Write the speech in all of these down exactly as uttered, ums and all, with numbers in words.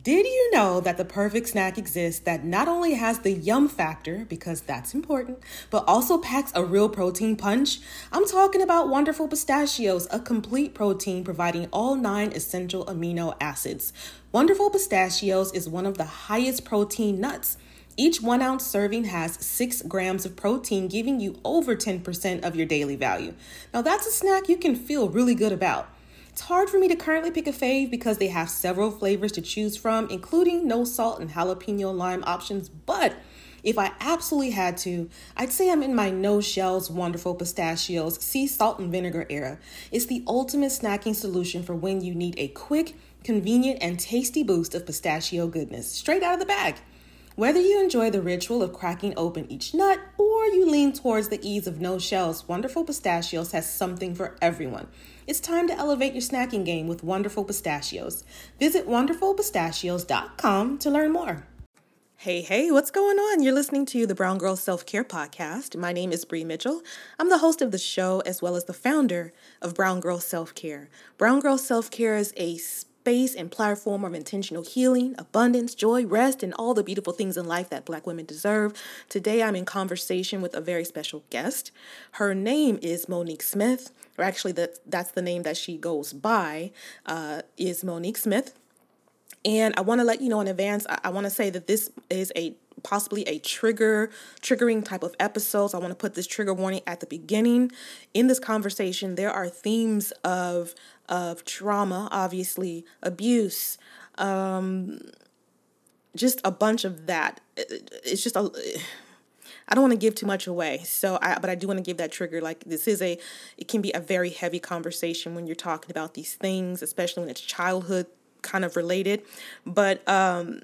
Did you know that the perfect snack exists that not only has the yum factor, because that's important, but also packs a real protein punch? I'm talking about Wonderful Pistachios, a complete protein providing all nine essential amino acids. Wonderful Pistachios is one of the highest protein nuts. Each one ounce serving has six grams of protein, giving you over ten percent of your daily value. Now that's a snack you can feel really good about. It's hard for me to currently pick a fave because they have several flavors to choose from, including no salt and jalapeno lime options. But if I absolutely had to, I'd say I'm in my no shells Wonderful Pistachios sea salt and vinegar era. It's the ultimate snacking solution for when you need a quick, convenient, and tasty boost of pistachio goodness straight out of the bag. Whether you enjoy the ritual of cracking open each nut or you lean towards the ease of no shells, Wonderful Pistachios has something for everyone. It's time to elevate your snacking game with Wonderful Pistachios. Visit wonderful pistachios dot com to learn more. Hey, hey, what's going on? You're listening to the Brown Girl Self-Care Podcast. My name is Bree Mitchell. I'm the host of the show as well as the founder of Brown Girl Self-Care. Brown Girl Self-Care is a space and platform of intentional healing, abundance, joy, rest, and all the beautiful things in life that Black women deserve. Today, I'm in conversation with a very special guest. Her name is Monique Smith, or actually that, that's the name that she goes by, uh, is Monique Smith. And I want to let you know in advance, I, I want to say that this is a possibly a trigger, triggering type of episode. So I want to put this trigger warning at the beginning. In this conversation, there are themes of, of trauma, obviously, abuse, um, just a bunch of that. It, it's just a... I don't want to give too much away, so I, but I do want to give that trigger. Like this is a, it can be a very heavy conversation when you're talking about these things, especially when it's childhood kind of related. But um,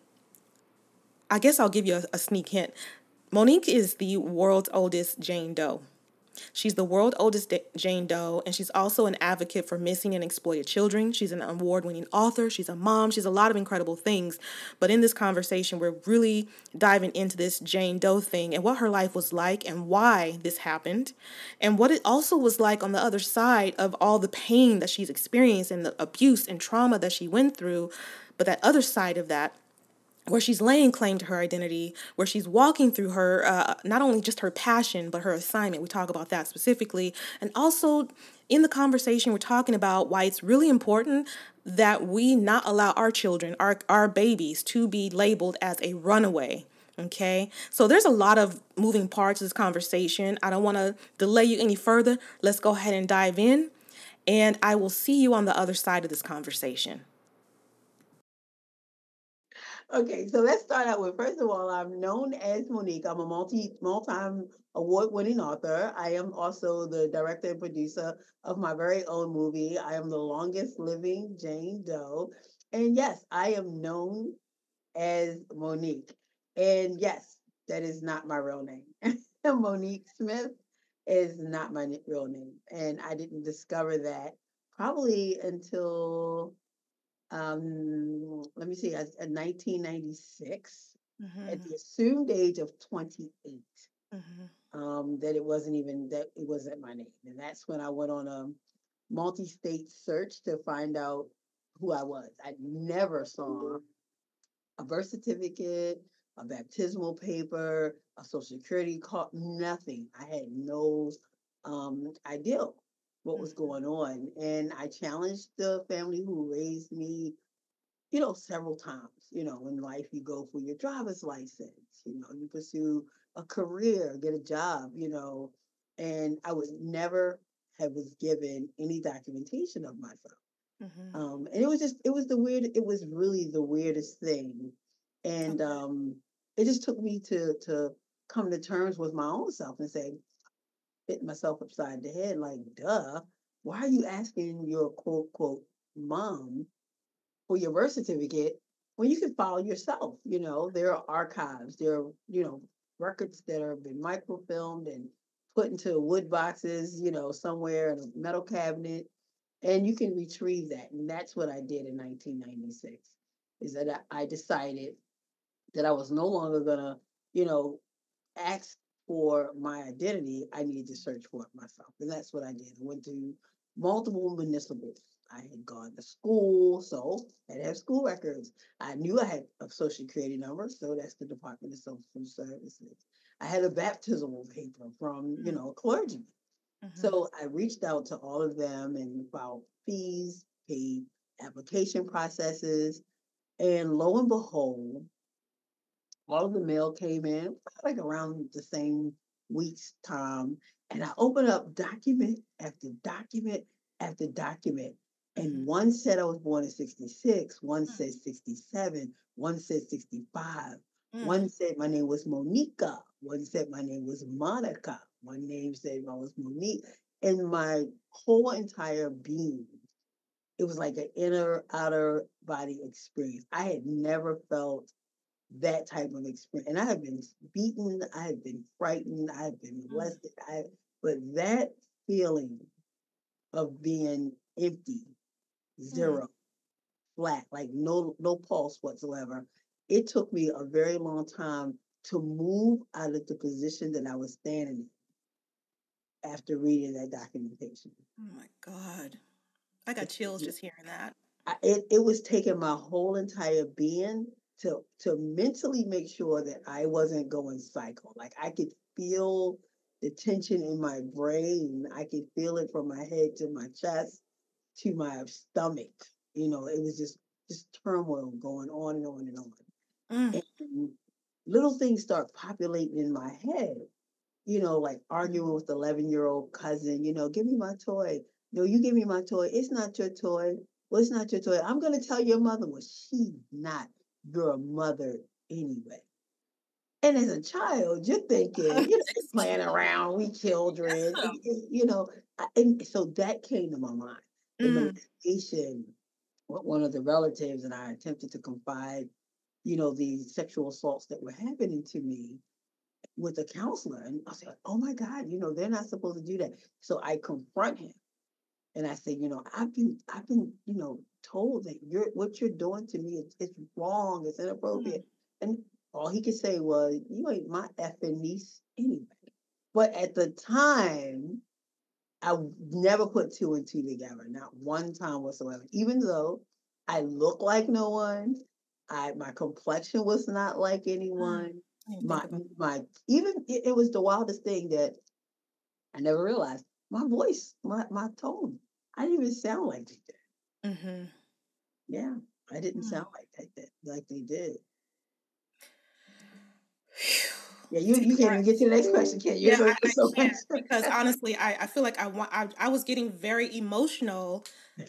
I guess I'll give you a, a sneak hint. Monique is the world's oldest Jane Doe. She's the world's oldest Jane Doe, and she's also an advocate for missing and exploited children. She's an award-winning author. She's a mom. She's a lot of incredible things. But in this conversation, we're really diving into this Jane Doe thing and what her life was like and why this happened, and what it also was like on the other side of all the pain that she's experienced and the abuse and trauma that she went through. But that other side of that, where she's laying claim to her identity, where she's walking through her, uh, not only just her passion, but her assignment. We talk about that specifically. And also in the conversation, we're talking about why it's really important that we not allow our children, our, our babies, to be labeled as a runaway. Okay, so there's a lot of moving parts to this conversation. I don't want to delay you any further. Let's go ahead and dive in. And I will see you on the other side of this conversation. Okay, so let's start out with, first of all, I'm known as Monique. I'm a multi, multi award-winning author. I am also the director and producer of my very own movie. I am the longest living Jane Doe. And yes, I am known as Monique. And yes, that is not my real name. Monique Smith is not my real name. And I didn't discover that probably until um, let me see, at, at nineteen ninety-six, mm-hmm. at the assumed age of twenty-eight, mm-hmm. um, that it wasn't even, that it wasn't my name. And that's when I went on a multi-state search to find out who I was. I never saw a birth certificate, a baptismal paper, a social security card, nothing. I had no um, idea what was going on. And I challenged the family who raised me, you know, several times. You know, in life, you go for your driver's license, you know, you pursue a career, get a job, you know, and I would never have was given any documentation of myself. Mm-hmm. Um, and it was just, it was the weird, it was really the weirdest thing. And okay. um, it just took me to, to come to terms with my own self and say, hit myself upside the head, like, duh, why are you asking your quote, quote, mom for your birth certificate when you can file yourself? You know, there are archives, there are, you know, records that have been microfilmed and put into wood boxes, you know, somewhere in a metal cabinet, and you can retrieve that. And that's what I did in nineteen ninety-six, is that I decided that I was no longer gonna, you know, ask for my identity. I needed to search for it myself. And that's what I did. I went to multiple municipals. I had gone to school, so I had to have school records. I knew I had a social security number, so that's the Department of Social Services. I had a baptismal paper from, you know, a clergyman. Mm-hmm. So I reached out to all of them and about fees, paid application processes, and lo and behold, all of the mail came in like around the same week's time. And I opened up document after document after document. Mm-hmm. And one said I was born in sixty-six, one said sixty-seven, one said sixty-five, Mm-hmm. one said my name was Monica, one said my name was Monica, one name said I was Monique. And my whole entire being, it was like an inner outer body experience. I had never felt that type of experience. And I have been beaten, I have been frightened, I have been molested. I but that feeling of being empty, Mm-hmm. zero, flat, like no no pulse whatsoever, it took me a very long time to move out of the position that I was standing in after reading that documentation. Oh my God. I got It, chills just hearing that. I, it, it was taking my whole entire being to to mentally make sure that I wasn't going psycho. Like I could feel the tension in my brain. I could feel it from my head to my chest to my stomach. You know, it was just just turmoil going on and on and on. Mm. And little things start populating in my head, you know, like arguing with the eleven year old cousin, you know, give me my toy. No, you give me my toy. It's not your toy. Well, it's not your toy. I'm going to tell your mother. Well, she's not your mother anyway. And as a child, you're thinking, you know, you're playing around, we children, and, and, you know, I- and so that came to my mind. The Mm. molestation with one of the relatives, and I attempted to confide, you know, the sexual assaults that were happening to me with a counselor. And I said, oh my God, you know, they're not supposed to do that. So I confront him and I say, you know, I've been, I've been, you know, told that you're what you're doing to me, it's, it's wrong, it's Mm. inappropriate. And all he could say was, you ain't my effing niece anyway. But at the time, I never put two and two together, not one time whatsoever. Even though I look like no one, I my complexion was not like Mm. anyone. I didn't think My about my even it, it was the wildest thing that I never realized. My voice, my my tone, I didn't even sound like they did. that. Mm-hmm. Yeah, I didn't Mm. sound like they did, like they did. Phew. Yeah, you Take you a can't even get to the next question, can you? Yeah, I, There's I so can't much. because honestly, I, I feel like I want I, I was getting very emotional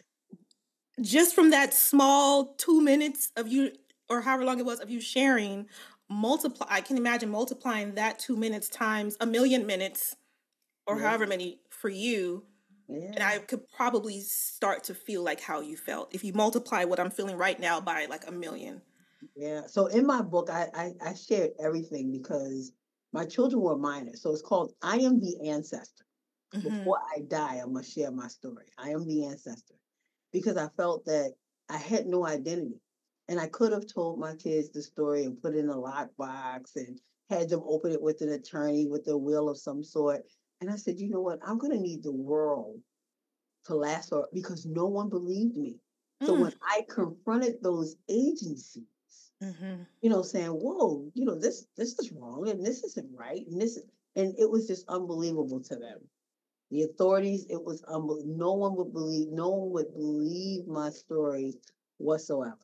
just from that small two minutes of you or however long it was of you sharing. Multiply. I can imagine multiplying that two minutes times a million minutes or Yeah, however many for you, and yeah. I could probably start to feel like how you felt if you multiply what I'm feeling right now by like a million. Yeah. So in my book, I, I I shared everything because my children were minors. So it's called I Am the Ancestor. Mm-hmm. Before I die, I'm gonna share my story. I am the ancestor because I felt that I had no identity, and I could have told my kids the story and put it in a lockbox and had them open it with an attorney with a will of some sort. And I said, you know what? I'm gonna need the world to last for because no one believed me. So Mm. when I confronted those agencies, Mm-hmm. you know, saying, "Whoa, you know, this this is wrong and this isn't right," and this, and it was just unbelievable to them. The authorities, it was unbelievable. No one would believe. No one would believe my story whatsoever.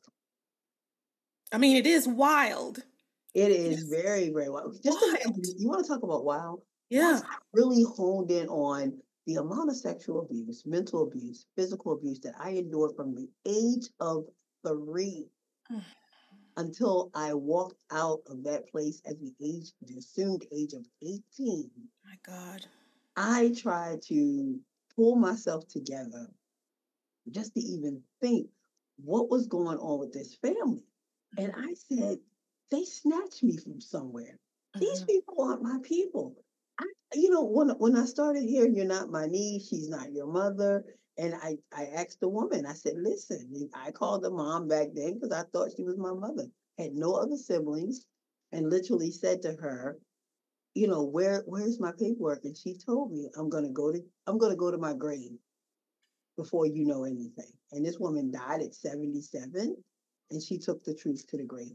I mean, it is wild. It It is is very, very well. Just wild. imagine. You want to talk about wow? Once Yeah. I really honed in on the amount of sexual abuse, mental abuse, physical abuse that I endured from the age of three Mm. until I walked out of that place at the age, the assumed age of eighteen, My God. I tried to pull myself together just to even think what was going on with this family. And I said, they snatched me from somewhere. These Mm-hmm. people aren't my people. I, you know, when when I started hearing you're not my niece, she's not your mother, and I I asked the woman, I said, listen, I called the mom back then because I thought she was my mother, had no other siblings, and literally said to her, you know, where where's my paperwork? And she told me, I'm gonna go to I'm gonna go to my grave before you know anything. And this woman died at seventy-seven, and she took the truth to the grave.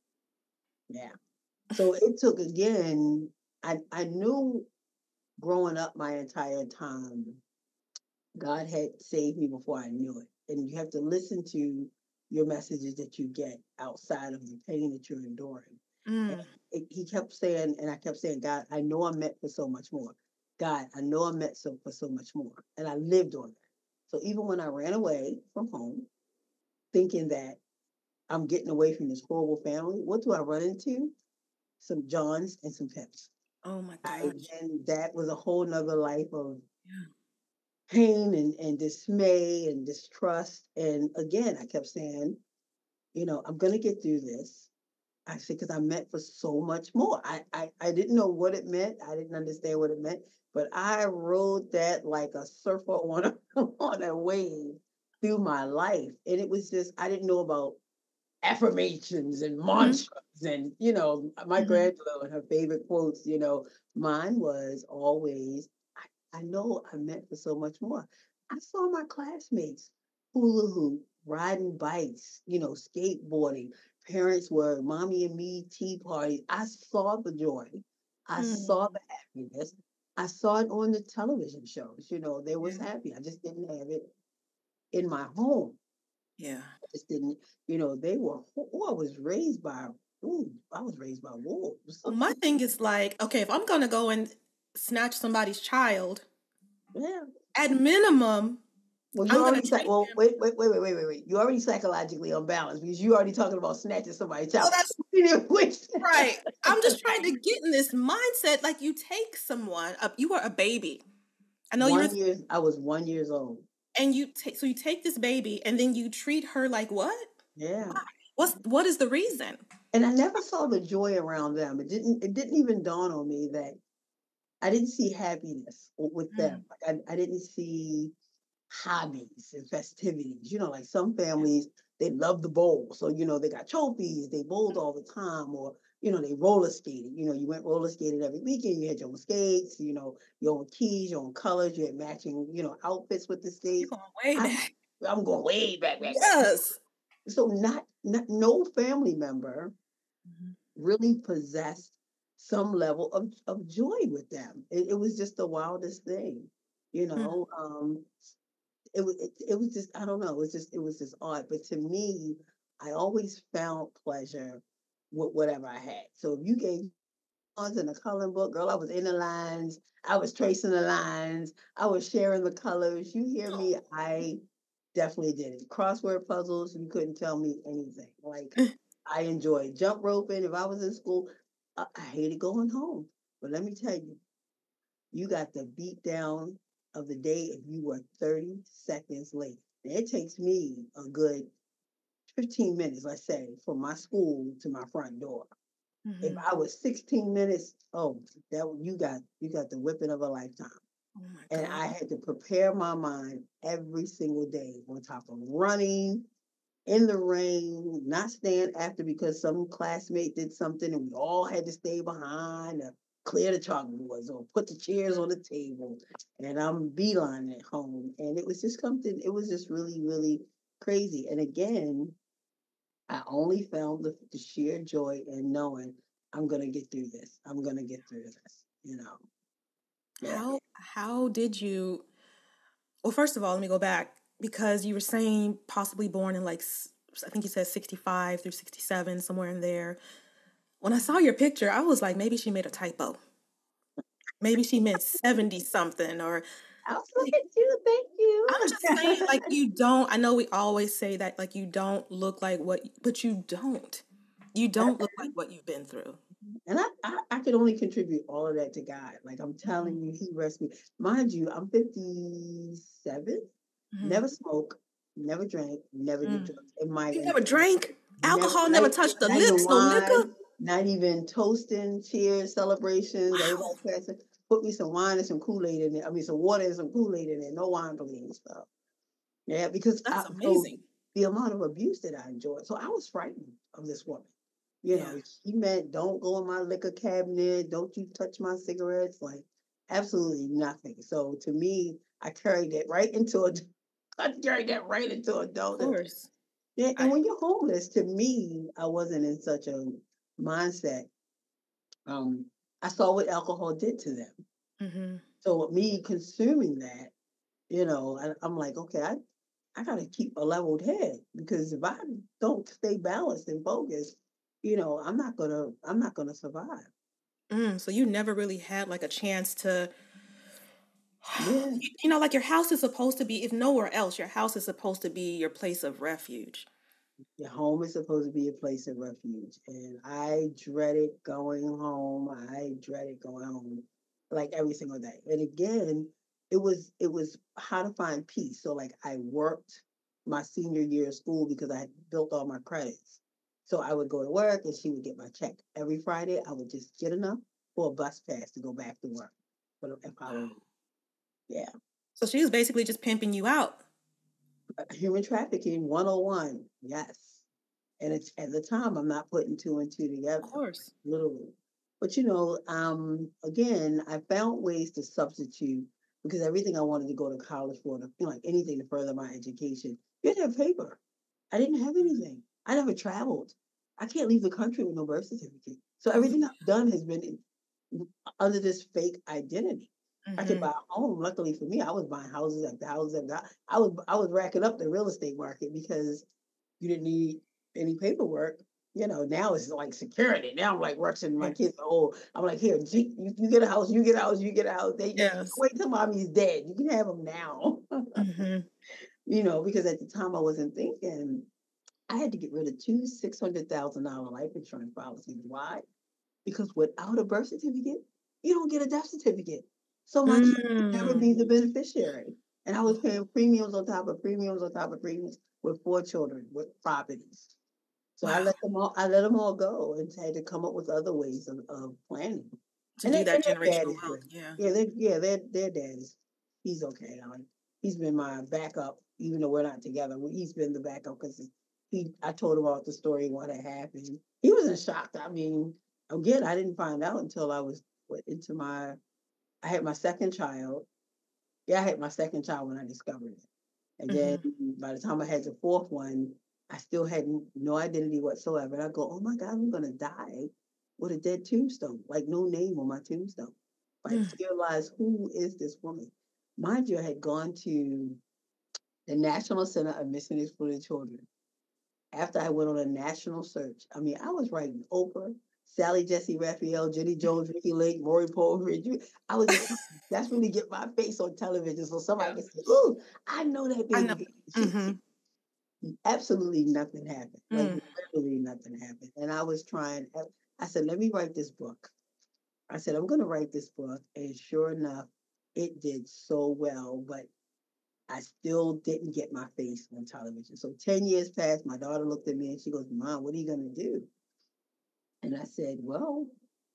Yeah. So it took, again, I, I knew growing up my entire time, God had saved me before I knew it. And you have to listen to your messages that you get outside of the pain that you're enduring. And Mm. it, he kept saying, and I kept saying, God, I know I'm meant for so much more. God, I know I'm meant so for so much more. And I lived on that. So even when I ran away from home, thinking that I'm getting away from this horrible family, what do I run into? Some Johns and some Pips. Oh my I, gosh. and that was a whole nother life of Yeah. pain and, and dismay and distrust. And again, I kept saying, you know, I'm going to get through this. I said, because I'm meant for so much more. I, I, I didn't know what it meant. I didn't understand what it meant, but I rode that like a surfer on a, on a wave through my life. And it was just, I didn't know about affirmations and Mm-hmm. mantras. And, you know, my Mm-hmm. granddaughter, her favorite quotes, you know, mine was always, I, I know I'm meant for so much more. I saw my classmates hula hoop, riding bikes, you know, skateboarding. Parents were mommy and me tea parties. I saw the joy. I saw Mm. the happiness. I saw it on the television shows. You know, they was Yeah. happy. I just didn't have it in my home. Yeah. I just didn't, you know, they were, oh, I was raised by, ooh, I was raised by wolves. Well, my thing is like, okay, if I'm gonna go and snatch somebody's child, Yeah. at minimum, Well, you I'm gonna already, psy- treat well, them. wait, wait, wait, wait, wait, wait, wait. You're already psychologically unbalanced because you already talking about snatching somebody's Well, child. that's Which, right. I'm just trying to get in this mindset. Like you take someone, uh, you were a baby. I know you were, one year, I was one years old. and you take. So you take this baby, and then you treat her like what? Yeah. Why? What's what is the reason? And I never saw the joy around them. It didn't, it didn't even dawn on me that I didn't see happiness with them. Mm. Like I, I didn't see hobbies and festivities. You know, like some families, they love the bowl. So, you know, they got trophies, they bowled all the time, or, you know, they roller skated. You know, you went roller skated every weekend, you had your own skates, you know, your own keys, your own colors, you had matching, you know, outfits with the You're skates. going way I, back. I'm going way back, back, back. Yes. So not, not no family member Mhm. really possessed some level of, of joy with them. It, it was just the wildest thing, you Mm. know. Um, it was it, it was just I don't know. It was just it was just odd. But to me, I always found pleasure with whatever I had. So if you gave us in a coloring book, girl, I was in the lines. I was tracing the lines. I was sharing the colors. You hear me? I definitely did it. Crossword puzzles. You couldn't tell me anything. Like I enjoyed jump roping. If I was in school, I, I hated going home. But let me tell you, you got the beat down of the day if you were thirty seconds late. And it takes me a good fifteen minutes, let's say, from my school to my front door. If Mhm. I was sixteen minutes, oh, that you got you got the whipping of a lifetime. Oh my And God. I had to prepare my mind every single day on top of running in the rain, not staying after because some classmate did something and we all had to stay behind to clear the chalkboards or put the chairs on the table. And I'm beelining at home. And it was just something, it was just really, really crazy. And again, I only found the, the sheer joy in knowing I'm going to get through this. I'm going to get through this, you know. Yeah. How how did you? Well, first of all, let me go back because you were saying possibly born in like s- I think you said sixty-five through sixty-seven, somewhere in there. When I saw your picture, I was like, maybe she made a typo. Maybe she meant seventy something, or I was like, looking too. Thank I'm just saying, you. like, you don't. I know we always say that, like, you don't look like what, but you don't. You don't look like what you've been through. And I, I, I could only contribute all of that to God. Like I'm Mhm. telling you, He rescued me. Mind you, I'm fifty-seven, Mhm. never smoke, never drank, never did Mm. drugs. In my You never drank never, alcohol, not, never touched the not even lips, no liquor. wine, not even toasting, cheers, celebrations. Everybody Wow, passing. Put me some wine and some Kool Aid in there. I mean, some water and some Kool Aid in there. No wine, please. So, yeah, because I, that's so amazing. the amount of abuse that I enjoyed. So I was frightened of this woman. You Yeah. know, she meant don't go in my liquor cabinet, don't you touch my cigarettes, like absolutely nothing. So to me, I carried it right into I turned that right into Of adulthood. course. Yeah, and I when you're homeless, to me, I wasn't in such a mindset. Um, I saw what alcohol did to them. mhm. So with me consuming that, you know, I, I'm like, okay, I, I got to keep a leveled head because if I don't stay balanced and focused, you know, I'm not gonna, I'm not gonna survive. Mm, so you never really had like a chance to, Yeah. you, you know, like your house is supposed to be, if nowhere else, your house is supposed to be your place of refuge. Your home is supposed to be a place of refuge. And I dreaded going home. I dreaded going home like every single day. And again, it was it was how to find peace. So like I worked my senior year of school because I had built all my credits. So I would go to work and she would get my check. Every Friday I would just get enough for a bus pass to go back to work for the following week. Yeah. So she was basically just pimping you out. Human trafficking one oh one. Yes. And it's at the time I'm not putting two and two Of together, course. literally. But you know, um, again, I found ways to substitute because everything I wanted to go to college for, you know, like anything to further my education, you didn't have paper. I didn't have anything. I never traveled. I can't leave the country with no birth certificate. So Oh, everything I've done has been in, under this fake identity. I could mm-hmm. buy a home. Luckily for me, I was buying houses after houses after I was I was racking up the real estate market because you didn't need any paperwork. You know, now it's like security. Now I'm like rushing my Yeah. kids. Oh, I'm like, here, G, you, you get a house, you get a house, you get a house. They just Yes. wait till mommy's dead. You can have them now. Mm-hmm. You know, because at the time I wasn't thinking. I had to get rid of two six hundred thousand dollar life insurance policies. Why? Because without a birth certificate, you don't get a death certificate. So my kids could never Mm. be the beneficiary. And I was paying premiums on top of premiums on top of premiums with four children with properties. So I Wow. let them all I let them all go and had to come up with other ways of, of planning. To And, do they, and that their dad generational is wealth. great. Yeah. Yeah, they, yeah, their their dad is he's okay. Alan. He's been my backup, even though we're not together. He's been the backup because he I told him about the story what had happened. He was in shock. I mean, again, I didn't find out until I was what, into my I had my second child. Yeah, I had my second child when I discovered it. And then Mm-hmm. by the time I had the fourth one, I still had no identity whatsoever. And I go, oh my God, I'm gonna die with a dead tombstone, like no name on my tombstone. Like Mm. realize who is this woman? Mind you, I had gone to the National Center of Missing and Exploited Children after I went on a national search. I mean, I was writing Oprah, Sally Jesse Raphael, Jenny Jones, Ricky Lake, Maury Povich. I was just desperately get my face on television so somebody can Yes. say, "Ooh, I know that I know. baby." She, Mm-hmm. absolutely nothing happened. Like Mm. literally nothing happened. And I was trying. I said, "Let me write this book." I said, "I'm going to write this book," and sure enough, it did so well. But I still didn't get my face on television. So ten years passed. My daughter looked at me and she goes, "Mom, what are you going to do?" And I said, "Well,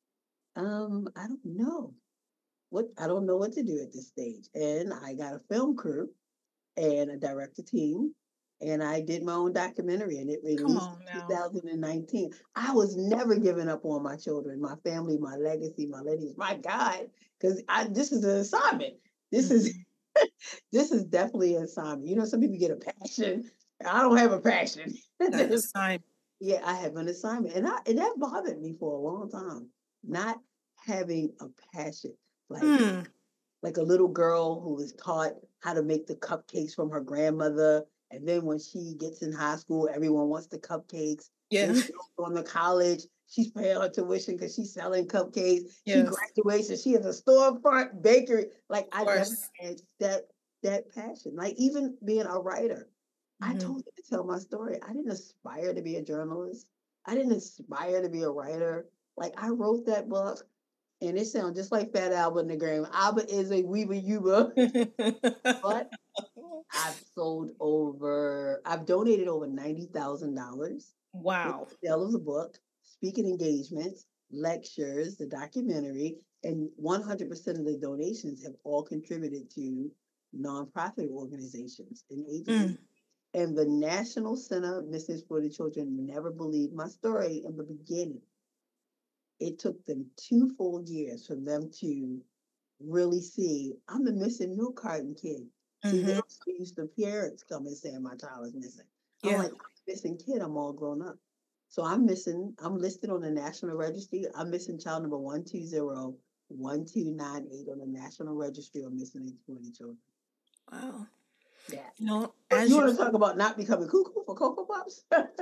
um, I don't know. What I don't know what to do at this stage." And I got a film crew and a director team. And I did my own documentary and it Come released on in now. twenty nineteen. I was never giving up on my children, my family, my legacy, my lineage, my God, because I this is an assignment. This is Mm-hmm. this is definitely an assignment. You know, some people get a passion. I don't have a passion. Got an assignment. Yeah, I have an assignment. And I and that bothered me for a long time. Not having a passion. Like Mm. like a little girl who was taught how to make the cupcakes from her grandmother. And then when she gets in high school, everyone wants the cupcakes. Then Yeah. she goes on to college. She's paying her tuition because she's selling cupcakes. She Yes. graduates and she has a storefront bakery. Like Of I never course. had that that passion. Like even being a writer, I Mm-hmm. told you to tell my story. I didn't aspire to be a journalist. I didn't aspire to be a writer. Like I wrote that book and it sounds just like Fat Albert and the Gram. Albert is a Weaver Yuba, but I've sold over, I've donated over ninety thousand dollars with Wow. the sale of the book, speaking engagements, lectures, the documentary, and one hundred percent of the donations have all contributed to nonprofit organizations and agencies. Mm. And the National Center of Missing for the Children never believed my story in the beginning. It took them two full years for them to really see I'm the missing milk carton kid. See, they Mm-hmm. also used the parents come and saying my child is missing. I'm Yeah. like, I'm missing kid. I'm all grown up. So I'm missing, I'm listed on the National Registry. I'm missing child number one two zero one two nine eight on the National Registry of Missing and Exploited Children. Wow. Yeah. You know, But as you you're, want to talk about not becoming cuckoo for Cocoa Pops?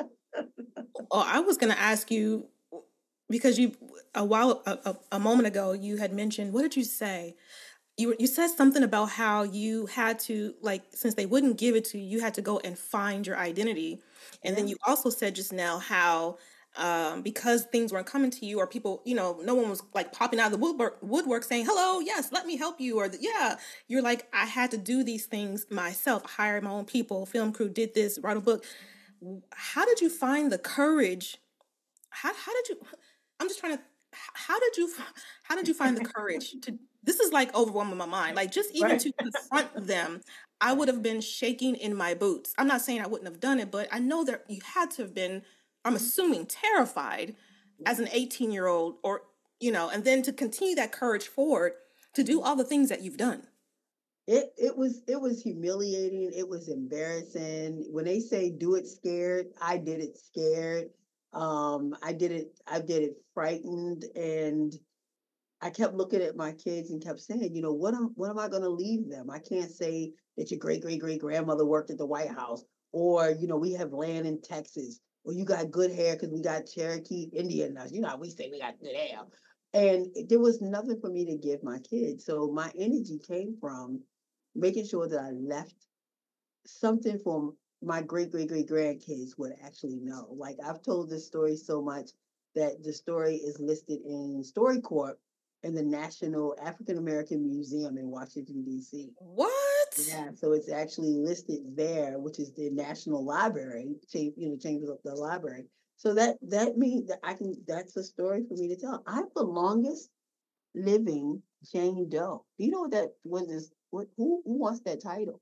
oh, I was going to ask you because you a while a, a, a moment ago you had mentioned, what did you say? You were- you said something about how you had to, like, since they wouldn't give it to you, you had to go and find your identity. And then Yeah. you also said just now how um, because things weren't coming to you, or people, you know, no one was like popping out of the woodwork, woodwork saying, hello, yes, let me help you. Or, the, yeah, you're like, I had to do these things myself, hire my own people, film crew, did this, write a book. How did you find the courage? How, how did you, I'm just trying to, how did you, how did you find the courage to, this is like overwhelming my mind. Like, just even Right. to confront them, I would have been shaking in my boots. I'm not saying I wouldn't have done it, but I know that you had to have been, I'm assuming, terrified as an eighteen year old, or, you know, and then to continue that courage forward to do all the things that you've done. It it was it was humiliating. It was embarrassing. When they say do it scared, I did it scared. Um, I did it. I did it frightened, and I kept looking at my kids and kept saying, you know, what am what am I going to leave them? I can't say that your great great great grandmother worked at the White House, or you know, we have land in Texas, or you got good hair because we got Cherokee Indian. You know, how we say we got good hair, and there was nothing for me to give my kids. So my energy came from making sure that I left something for my great great great grandkids would actually know. Like I've told this story so much that the story is listed in StoryCorps in the National African American Museum in Washington D C. What? Yeah, so it's actually listed there, which is the National Library, cha- you know, Chambers of the Library. So that that means that I can. That's a story for me to tell. I'm the longest living Jane Doe. Do you know what that was? This what who who wants that title?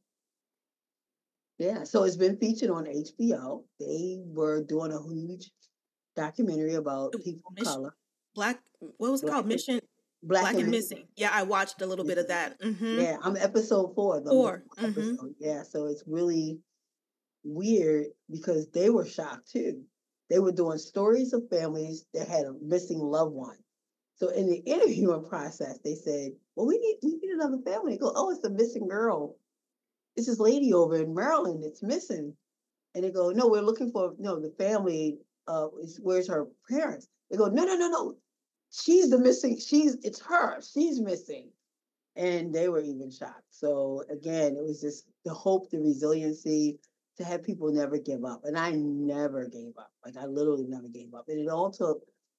Yeah, so it's been featured on H B O. They were doing a huge documentary about people of Mission, color, Black, what was it black called? and Mission black Black and and missing. Missing. Yeah, I watched a little bit of missing. that. Mm-hmm. Yeah, I'm episode four, the, the Four. fourth Mm-hmm. episode. Yeah, so it's really weird because they were shocked too. They were doing stories of families that had a missing loved one. So in the interviewing process, they said, "Well, we need we need another family." They go, "Oh, it's a missing girl. It's this lady over in Maryland that's missing." And they go, no, we're looking for no the family. Uh, is where's her parents? They go, no, no, no, no. She's the missing. She's it's her. She's missing. And they were even shocked. So again, it was just the hope, the resiliency to have people never give up. And I never gave up. Like I literally never gave up. And it all took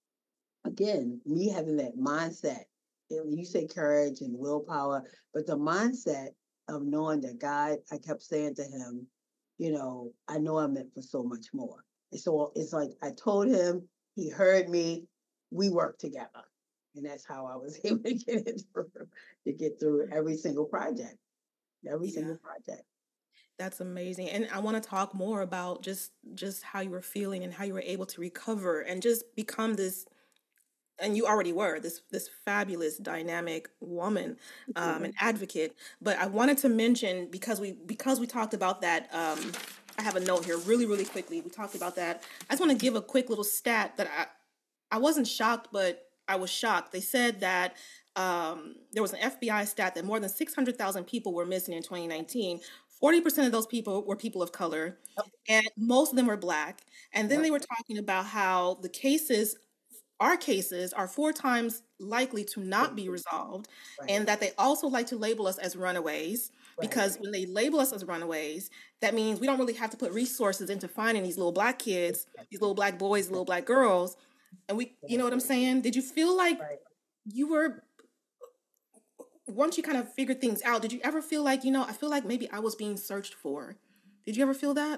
again me having that mindset. And you say courage and willpower, but the mindset of knowing that God, I kept saying to him, you know, I know I'm meant for so much more. And so it's like I told him, he heard me, we worked together. And that's how I was able to get it through, to get through every single project, every Yeah. single project. That's amazing. And I want to talk more about just just how you were feeling and how you were able to recover and just become this, and you already were this this fabulous dynamic woman, um, Yeah. an advocate. But I wanted to mention, because we because we talked about that, um, I have a note here really really quickly. We talked about that. I just want to give a quick little stat that I I wasn't shocked, but I was shocked. They said that um, there was an F B I stat that more than six hundred thousand people were missing in twenty nineteen. forty percent of those people were people of color, Yep. and most of them were Black. And then Yep. they were talking about how the cases, our cases, are four times likely to not be resolved, Right. and that they also like to label us as runaways, Right. because when they label us as runaways, that means we don't really have to put resources into finding these little Black kids, these little Black boys, little Black girls. And we, you know what I'm saying? Did you feel like Right. you were, once you kind of figured things out, did you ever feel like, you know, I feel like maybe I was being searched for? Did you ever feel that?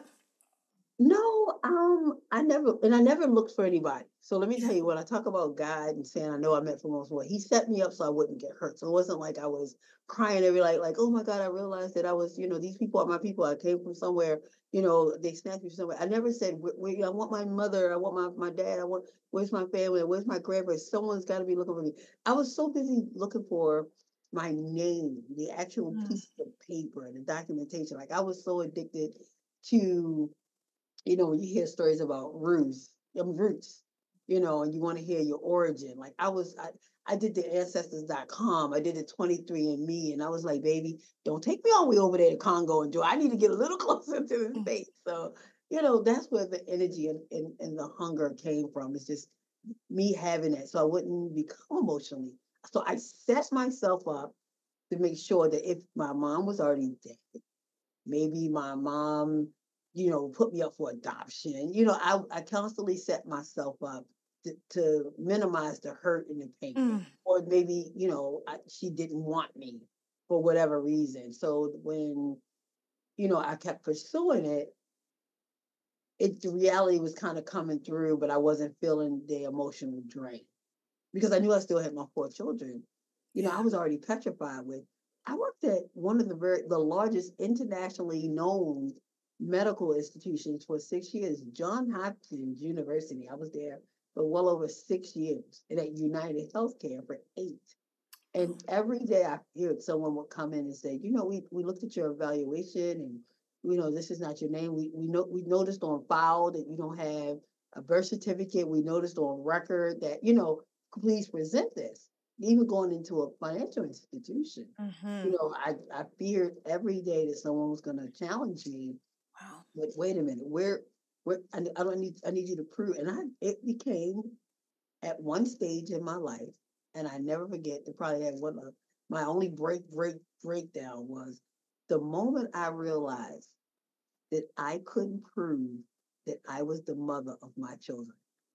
No, um, I never, and I never looked for anybody. So let me tell Yeah. you, when I talk about God and saying I know I meant for most what He set me up so I wouldn't get hurt. So it wasn't like I was crying every like, like, oh my God, I realized that I was, you know, these people are my people. I came from somewhere, you know, they snatched me from somewhere. I never said, where, where, I want my mother, I want my my dad, I want where's my family, where's my grandparents? Someone's got to be looking for me. I was so busy looking for my name, the actual Mm. piece of paper, the documentation. Like I was so addicted to, you know, when you hear stories about Ruth, um, roots, you know, and you want to hear your origin. Like I was, I, I did the ancestors dot com, I did the twenty-three and me, and I was like, baby, don't take me all the way over there to Congo and do. I need to get a little closer to the Mm. States. So, you know, that's where the energy and, and, and the hunger came from. It's just me having it so I wouldn't become emotionally. So I set myself up to make sure that if my mom was already dead, maybe my mom, you know, put me up for adoption. You know, I, I constantly set myself up to, to minimize the hurt and the pain. Mm. Or maybe, you know, I, she didn't want me for whatever reason. So when, you know, I kept pursuing it, it the reality was kind of coming through, but I wasn't feeling the emotional drain because I knew I still had my four children. You know, I Yeah. was already petrified with. I worked at one of the very the largest internationally known medical institutions for six years, John Hopkins University. I was there for well over six years, and at United Healthcare for eight. And every day I heard someone would come in and say, you know, we, we looked at your evaluation and, you know, this is not your name. We we know we noticed on file that you don't have a birth certificate. We noticed on record that, you know, please present this. Even going into a financial institution, Mm-hmm. you know, I, I feared every day that someone was going to challenge me. Wow. Like, wait a minute, where, where, I, I don't need, I need you to prove. And I, it became at one stage in my life, and I never forget. The probably had one of my only break, break, breakdown was the moment I realized that I couldn't prove that I was the mother of my children.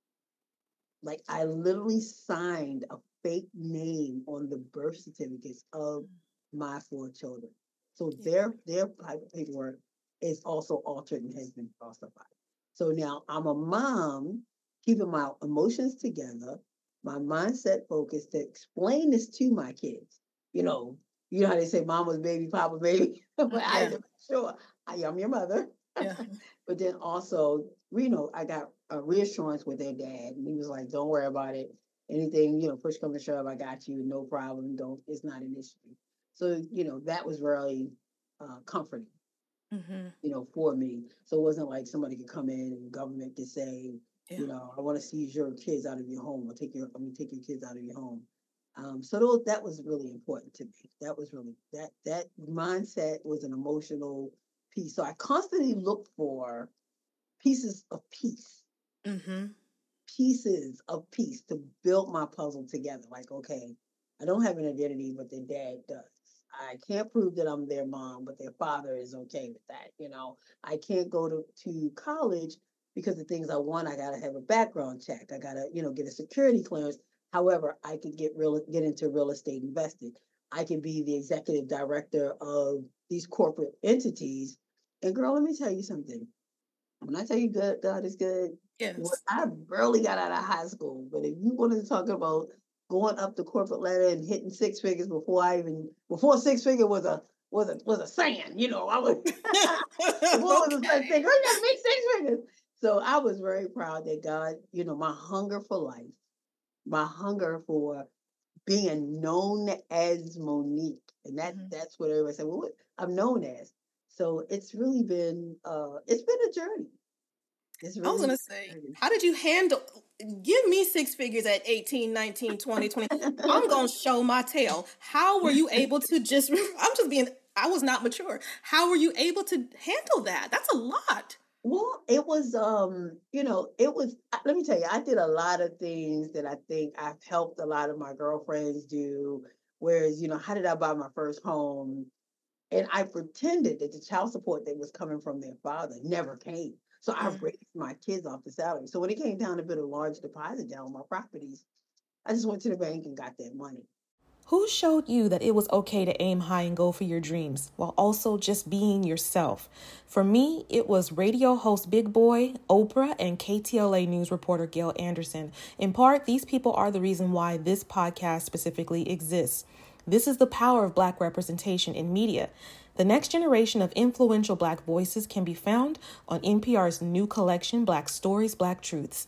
Like I literally signed a fake name on the birth certificates of my four children. So Yeah. their their paperwork is also altered and has been falsified. So now I'm a mom keeping my emotions together, my mindset focused to explain this to my kids. You know, you know how they say mama's baby, papa baby. But I Yeah. had to make sure I am your mother. Yeah. But then also, you know, I got a reassurance with their dad, and he was like, "Don't worry about it. Anything, you know, push come to shove, I got you. No problem. Don't. It's not an issue." So, you know, that was really uh, comforting, Mm-hmm. you know, for me. So it wasn't like somebody could come in and government could say, Yeah. you know, I want to seize your kids out of your home or take your, I mean, take your kids out of your home. Um, so those, that was really important to me. That was really that that mindset was an emotional piece. So I constantly looked for pieces of peace, Mm-hmm. pieces of peace to build my puzzle together. Like, okay, I don't have an identity, but their dad does. I can't prove that I'm their mom, but their father is okay with that. You know, I can't go to, to college because the things I want, I gotta have a background check. I gotta, you know, get a security clearance. However, I could get real get into real estate investing. I can be the executive director of these corporate entities. And girl, let me tell you something. When I tell you good, God is good, well, Yes. I barely got out of high school. But if you wanted to talk about going up the corporate ladder and hitting six figures before I even before six figure was a was a was a saying, you know, I was before it was a such thing. I got make six figures. So I was very proud that God, you know, my hunger for life, my hunger for being known as Monique, and that Mm-hmm. that's what everybody said. Well, what I'm known as. So it's really been uh it's been a journey. It's I was really going to say, how did you handle, give me six figures at eighteen, nineteen, twenty, twenty. I'm going to show my tail. How were you able to just, I'm just being, I was not mature. How were you able to handle that? That's a lot. Well, it was um, you know, it was uh, let me tell you, I did a lot of things that I think I've helped a lot of my girlfriends do. Whereas, you know, how did I buy my first home? And I pretended that the child support that was coming from their father never came. So I Mm. raised my kids off the salary. So when it came down to put a large deposit down on my properties, I just went to the bank and got that money. Who showed you that it was okay to aim high and go for your dreams while also just being yourself? For me, it was radio host Big Boy, Oprah, and K T L A news reporter Gail Anderson. In part, these people are the reason why this podcast specifically exists. This is the power of Black representation in media. The next generation of influential Black voices can be found on N P R's new collection, Black Stories, Black Truths.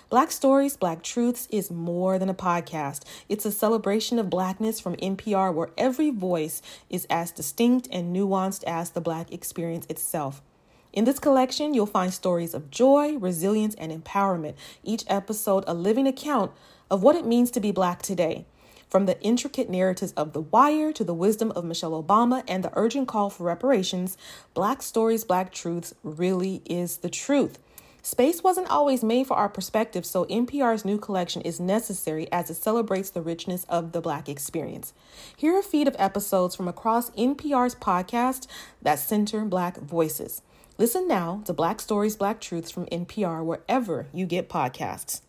Black Stories, Black Truths is more than a podcast. It's a celebration of Blackness from N P R, where every voice is as distinct and nuanced as the Black experience itself. In this collection, you'll find stories of joy, resilience, and empowerment, each episode a living account of what it means to be Black today. From the intricate narratives of The Wire to the wisdom of Michelle Obama and the urgent call for reparations, Black Stories, Black Truths really is the truth. Space wasn't always made for our perspective, so N P R's new collection is necessary as it celebrates the richness of the Black experience. Here are a feed of episodes from across N P R's podcasts that center Black voices. Listen now to Black Stories, Black Truths from N P R wherever you get podcasts.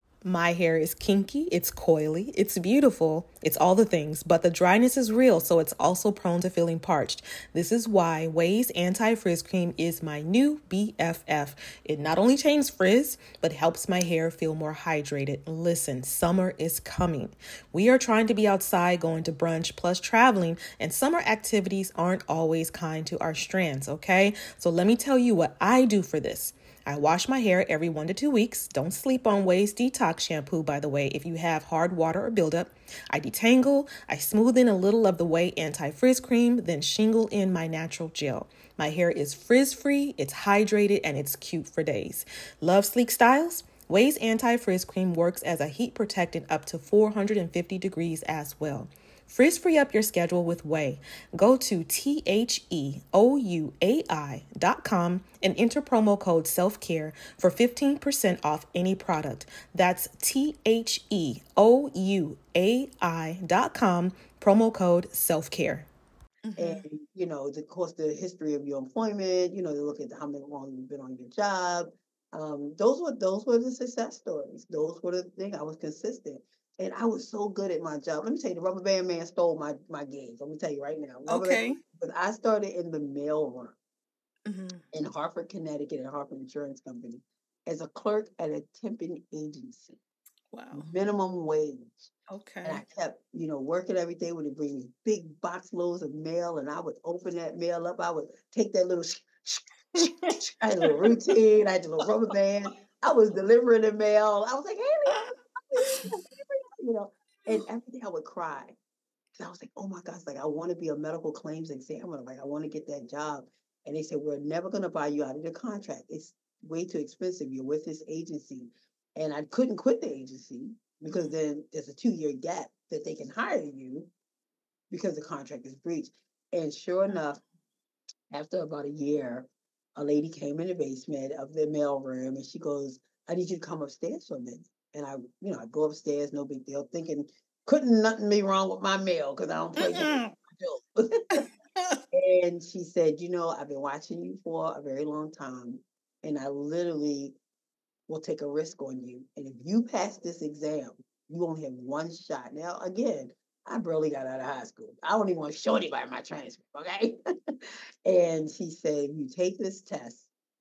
My hair is kinky, it's coily, it's beautiful, it's all the things, but the dryness is real, so it's also prone to feeling parched. This is why Ouai's Anti-Frizz Cream is my new B F F. It not only changes frizz, but helps my hair feel more hydrated. Listen, summer is coming. We are trying to be outside, going to brunch, plus traveling, and summer activities aren't always kind to our strands, okay? So let me tell you what I do for this. I wash my hair every one to two weeks. Don't sleep on Ouai's Detox Shampoo, by the way, if you have hard water or buildup. I detangle, I smooth in a little of the Ouai Anti-Frizz Cream, then shingle in my natural gel. My hair is frizz-free, it's hydrated, and it's cute for days. Love sleek styles? Ouai's Anti-Frizz Cream works as a heat protectant up to four hundred fifty degrees as well. Frizz-free up your schedule with Ouai. Go to T H E O U A I dot com and enter promo code SELFCARE for fifteen percent off any product. That's T H E O U A I dot com, promo code SELFCARE. Mm-hmm. And, you know, of course, the history of your employment, you know, they look at how many long you've been on your job. Um, those were those were the success stories. Those were the thing. I was consistent. And I was so good at my job. Let me tell you, the Rubber Band Man stole my my gigs. Let me tell you right now. Rubber Okay. Band, but I started in the mail room Mm-hmm. in Hartford, Connecticut, at Hartford Insurance Company as a clerk at a temping agency. Wow. Minimum wage. Okay. And I kept, you know, working every day when they bring me big box loads of mail, and I would open that mail up. I would take that little, I had a little routine. I had a little rubber band. I was delivering the mail. I was like, hey, you know, and every day I would cry. Cause I was like, oh my gosh, like I want to be a medical claims examiner. Like I want to get that job. And they said, we're never going to buy you out of the contract. It's way too expensive. You're with this agency. And I couldn't quit the agency because then there's a two-year gap that they can hire you because the contract is breached. And sure enough, after about a year, a lady came in the basement of the mail room and she goes, I need you to come upstairs for a minute. And I, you know, I go upstairs, no big deal, thinking couldn't nothing be wrong with my mail because I don't play games. And she said, you know, I've been watching you for a very long time, and I literally will take a risk on you. And if you pass this exam, you only have one shot. Now, again, I barely got out of high school. I don't even want to show anybody my transcript, okay? And she said, if you take this test,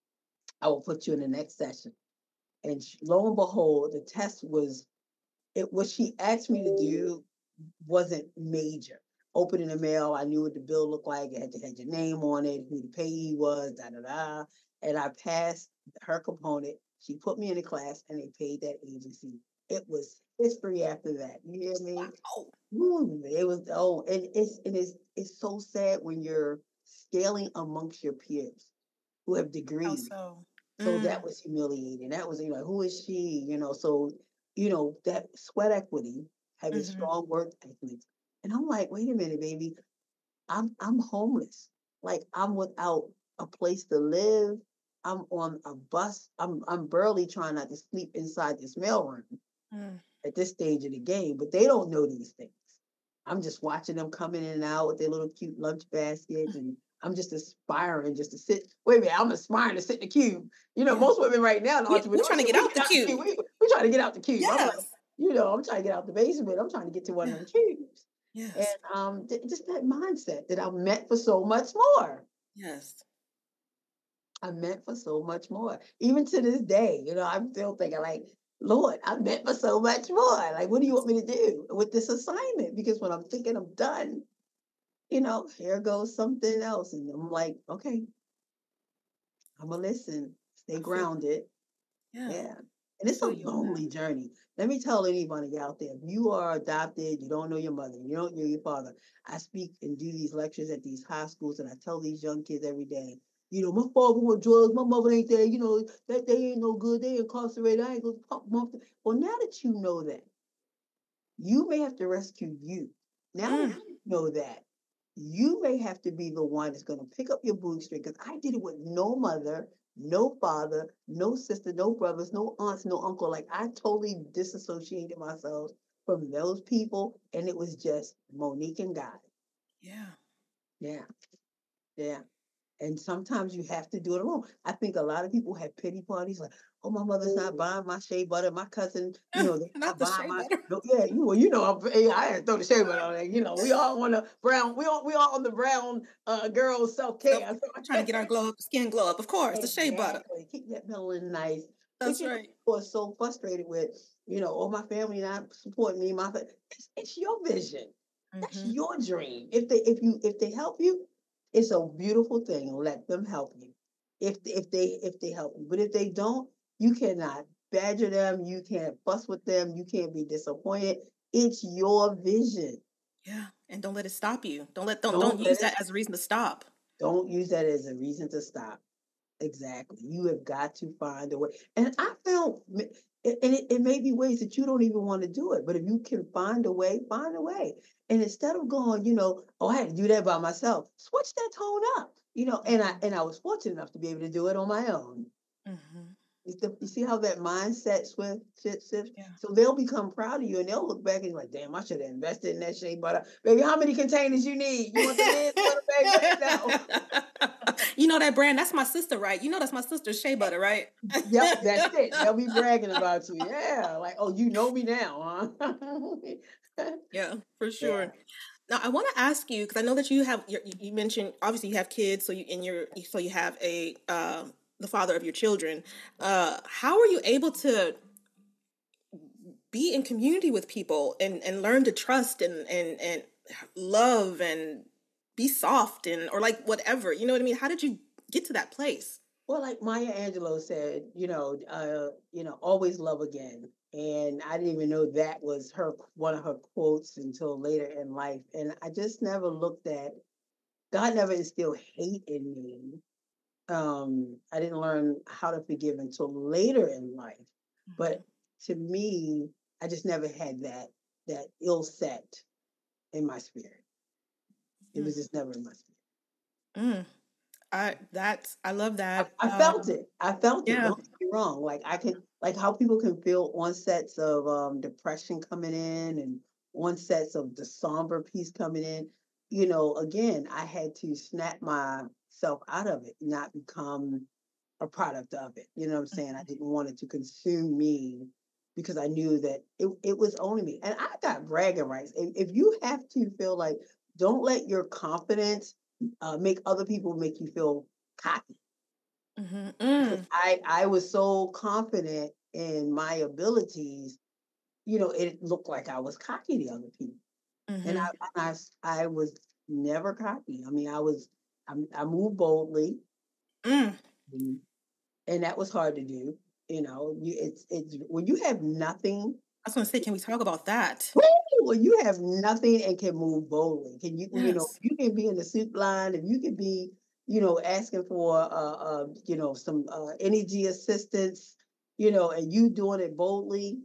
I will put you in the next session. And lo and behold, the test was, it what she asked me to do wasn't major. Opening the mail, I knew what the bill looked like. It had, to, had your name on it, who the payee was, da da da. And I passed her component. She put me in a class, and they paid that agency. It was history after that. You hear me? Wow. Ooh, it was oh, and it's and it's it's so sad when you're scaling amongst your peers who have degrees. So, so mm. that was humiliating. That was you know who is she? You know, so you know that sweat equity, having mm-hmm. strong work ethic. And I'm like, wait a minute, baby. I'm I'm homeless. Like I'm without a place to live. I'm on a bus. I'm I'm barely trying not to sleep inside this mailroom mm. at this stage of the game. But they don't know these things. I'm just watching them coming in and out with their little cute lunch baskets, and I'm just aspiring just to sit. Wait a minute, I'm aspiring to sit in the cube. You know, yeah. most women right now, we, we're trying to get out the cube. cube. We, we're trying to get out the cube. Yes. I'm like, you know, I'm trying to get out the basement. I'm trying to get to one of them cubes. Yes. And um, th- just that mindset that I'm meant for so much more. Yes. I'm meant for so much more. Even to this day, you know, I'm still thinking like, Lord, I'm meant for so much more. Like, what do you want me to do with this assignment? Because when I'm thinking I'm done, you know, here goes something else. And I'm like, okay, I'm going to listen, stay grounded. Yeah. yeah. And it's a Feel you on that. lonely journey. Let me tell anybody out there, if you are adopted, you don't know your mother, you don't know your father. I speak and do these lectures at these high schools, and I tell these young kids every day, you know, my father was drugs, my mother ain't there, you know, that they ain't no good, they incarcerated, I ain't gonna pump them. Well, now that you know that, you may have to rescue you. Now that Mm, you know that, you may have to be the one that's going to pick up your bootstring because I did it with no mother, no father, no sister, no brothers, no aunts, no uncle. Like I totally disassociated myself from those people, and it was just Monique and God. yeah. Yeah, yeah. And sometimes you have to do it alone. I think a lot of people have pity parties like, oh, my mother's not buying my shea butter. My cousin, you know, they're Not not the buying shea my, butter. no, yeah, you, well, you know, I'm, hey, I had to throw the shea butter on there. You know, we all want to brown, we all, we all on the brown uh, girls self So care. trying to get our glow up, skin glow up. Of course, the shea butter. Exactly. Keep that melanin nice. But That's you know, right. people are so frustrated with, you know, oh, my family not supporting me. My, fa-" it's, it's your vision. That's Mm-hmm. your dream. If they, if you, if they help you, it's a beautiful thing. Let them help you. If, if they, if they help you, but if they don't, you cannot badger them. You can't fuss with them. You can't be disappointed. It's your vision. Yeah, and don't let it stop you. Don't let don't don't Don't let use it. that as a reason to stop. Don't use that as a reason to stop. Exactly. You have got to find a way. And I found, and it, it may be ways that you don't even want to do it, but if you can find a way, find a way. And instead of going, you know, oh, I had to do that by myself, switch that tone up. You know, and I and I was fortunate enough to be able to do it on my own. Mm-hmm. You see you see how that mindset swift shifts? Yeah. So they'll become proud of you and they'll look back and be like, damn, I should have invested in that shea butter. Baby, how many containers you need? You want the men's butter, baby? Let me know. You know that brand? That's my sister, right? You know that's my sister's shea butter, right? Yep, that's it. They'll be bragging about you. Yeah, like, oh, you know me now, huh? Yeah, for Yeah. sure. Now I want to ask you because I know that you have you you mentioned obviously you have kids, so you in your so you have a uh, the father of your children. Uh, how are you able to be in community with people and and learn to trust and and and love and be soft and or like whatever, you know what I mean? How did you get to that place? Well, like Maya Angelou said, you know, uh, you know, always love again. And I didn't even know that was her one of her quotes until later in life. And I just never looked at God never instilled hate in me. Um, I didn't learn how to forgive until later in life. But to me, I just never had that that ill set in my spirit. It Mm-hmm. was just never in my spirit. Mm. I that's I love I, that. I felt Um, it. I felt it. yeah. Don't get me wrong. Like I can, like how people can feel onsets of um, depression coming in and onsets of the somber piece coming in. You know, again, I had to snap myself out of it, not become a product of it. You know what I'm saying? I didn't want it to consume me because I knew that it, it was only me. And I got bragging rights. If, if you have to feel like, don't let your confidence uh, make other people make you feel cocky Mm-hmm. because Mm. I I was so confident in my abilities, you know, it looked like I was cocky to other people, and Mm-hmm. I and I s- I was never cocky. I mean, I was I, I moved boldly, Mm. mm, and that was hard to do. You know, you it's it's when you have nothing. I was gonna say, can we talk about that? Woo! When you have nothing and can move boldly, can you you know Yes. you can be in the soup line, if you can be you know asking for uh, uh you know some uh, energy assistance, you know, and you doing it boldly,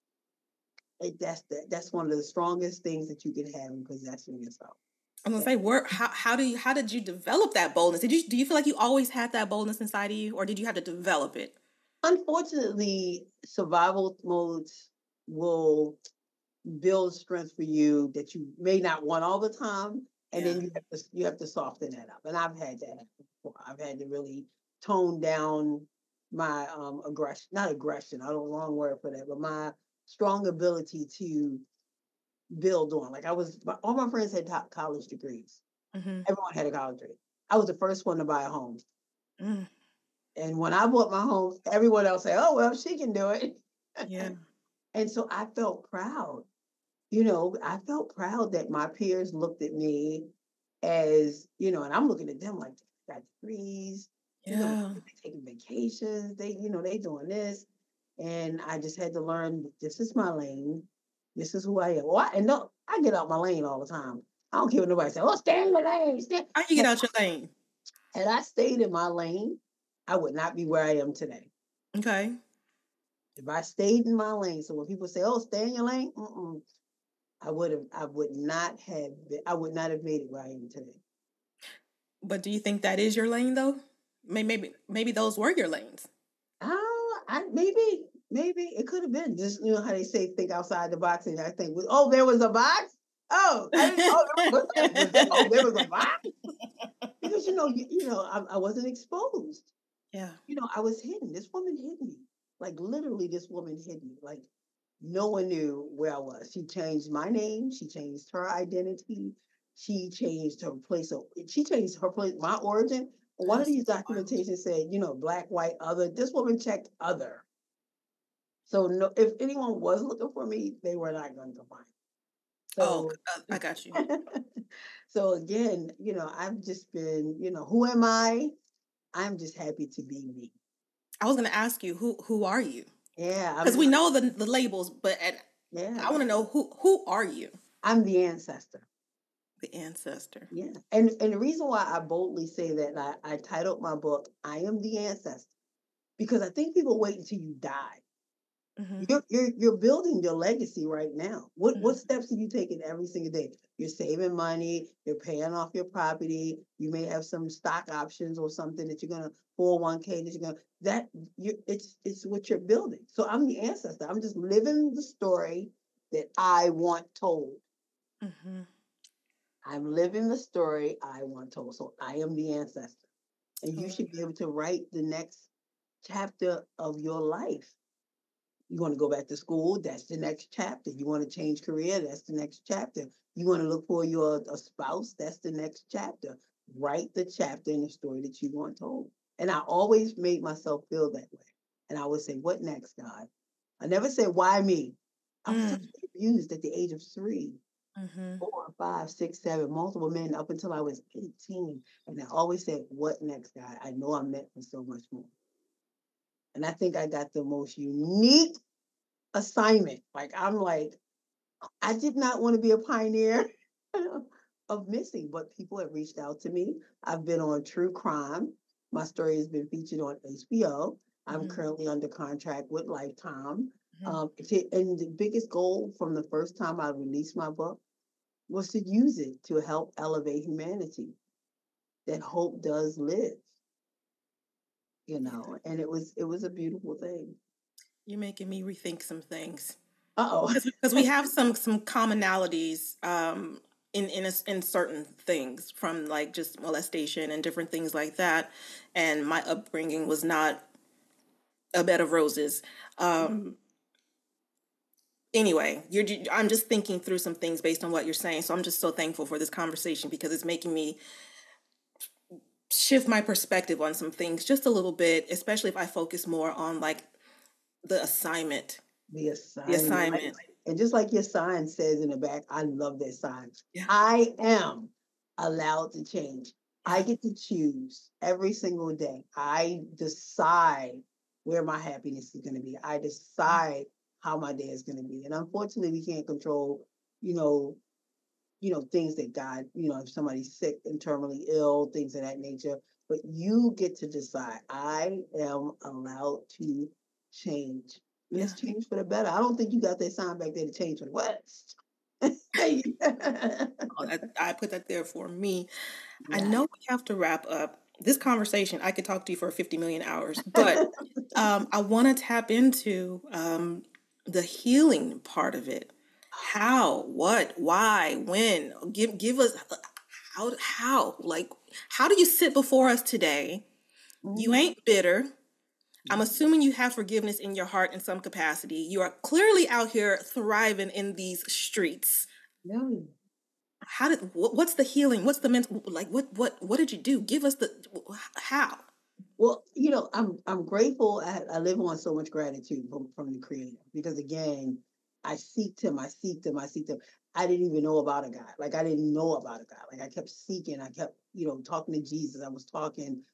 it, that's the, that's one of the strongest things that you can have in possessing yourself. I'm gonna Yeah. say, where how how do you how did you develop that boldness? Did you do you feel like you always had that boldness inside of you, or did you have to develop it? Unfortunately, survival modes will build strength for you that you may not want all the time, and Yeah. then you have to you have to soften that up. And I've had that happen before. I've had to really tone down my um aggression, not aggression, I don't wrong word for that, but my strong ability to build on. Like I was, all my friends had top college degrees. Mm-hmm. Everyone had a college degree. I was the first one to buy a home, Mm. and when I bought my home, everyone else said, "Oh well, she can do it." Yeah. And so I felt proud. You know, I felt proud that my peers looked at me as, you know, and I'm looking at them like they got degrees, you know, Yeah. they taking vacations, they, you know, they doing this. And I just had to learn this is my lane. This is who I am. Well, I, and no, I get out my lane all the time. I don't care what nobody says. Oh, stay in your lane. Stay. How you get out your lane? Had I stayed in my lane, I would not be where I am today. Okay. If I stayed in my lane, so when people say, "Oh, stay in your lane," mm-mm, I would have, I would not have, been, I would not have made it where I am today. But do you think that is your lane, though? Maybe, maybe, maybe those were your lanes. Oh, I maybe, maybe it could have been just you know how they say think outside the box, and I think, oh, there was a box. Oh, I didn't. Oh, there was, oh, there was a box. Because you know, you, you know, I, I wasn't exposed. Yeah. You know, I was hidden. This woman hid me. Like literally, this woman hid me. Like no one knew where I was. She changed my name. She changed her identity. She changed her place of. She changed her place. My origin. One of That's these documentations said, you know, black, white, other. This woman checked other. So no, if anyone was looking for me, they were not going to find. Oh, So, uh, I got you. so again, you know, I've just been, you know, who am I? I'm just happy to be me. I was going to ask you, who who are you? Yeah, Because we know the the labels, but and yeah, I want to know who who are you? I'm the ancestor. The ancestor. Yeah, and and the reason why I boldly say that I, I titled my book "I Am the Ancestor" because I think people wait until you die. Mm-hmm. You're, you're you're building your legacy right now. What Mm-hmm. what steps are you taking every single day? You're saving money. You're paying off your property. You may have some stock options or something that you're gonna four oh one k that you're gonna that you it's it's what you're building. So I'm the ancestor. I'm just living the story that I want told. Mm-hmm. I'm living the story I want told. So I am the ancestor, and you should be able to write the next chapter of your life. You want to go back to school, that's the next chapter. You want to change career, that's the next chapter. You want to look for your a spouse, that's the next chapter. Write the chapter in the story that you want told. And I always made myself feel that way. And I would say, what next, God? I never said, why me? I was Mm. sexually abused at the age of three, Mm-hmm. four, five, six, seven, multiple men up until I was eighteen. And I always said, what next, God? I know I'm meant for so much more. And I think I got the most unique assignment. Like I'm like, I did not want to be a pioneer of missing, but people have reached out to me. I've been on True Crime. My story has been featured on H B O. I'm Mm-hmm. currently under contract with Lifetime. Mm-hmm. Um, to, and the biggest goal from the first time I released my book was to use it to help elevate humanity. That hope does live, you know, and it was it was a beautiful thing. You're making me rethink some things. Uh oh. Because we have some some commonalities um, in in a, in certain things, from like just molestation and different things like that. And my upbringing was not a bed of roses. Um, anyway, you're I'm just thinking through some things based on what you're saying. So I'm just so thankful for this conversation because it's making me shift my perspective on some things just a little bit, especially if I focus more on like the assignment. The assignment. The assignment. And just like your sign says in the back, I love that sign. Yeah. I am allowed to change. Yeah. I get to choose every single day. I decide where my happiness is going to be. I decide how my day is going to be. And unfortunately, we can't control, you know, you know, things that God, you know, if somebody's sick and terminally ill, things of that nature. But you get to decide. I am allowed to change. And yeah. It's changed for the better. I don't think you got that sign back there to change for the worst. Oh, I, I put that there for me. Yeah. I know we have to wrap up this conversation. I could talk to you for fifty million hours, but um, I want to tap into um, the healing part of it. How, what, why, when? Give give us how how like how do you sit before us today? Mm-hmm. You ain't bitter. I'm assuming you have forgiveness in your heart in some capacity. You are clearly out here thriving in these streets. No. How did what's the healing? What's the mental like what what what did you do? Give us the how. Well, you know, I'm I'm grateful. I, I live on so much gratitude from, from the Creator because again, I seeked him, I seeked him, I seeked him. I didn't even know about a God. Like I didn't know about a God. Like I kept seeking, I kept, you know, talking to Jesus. I was talking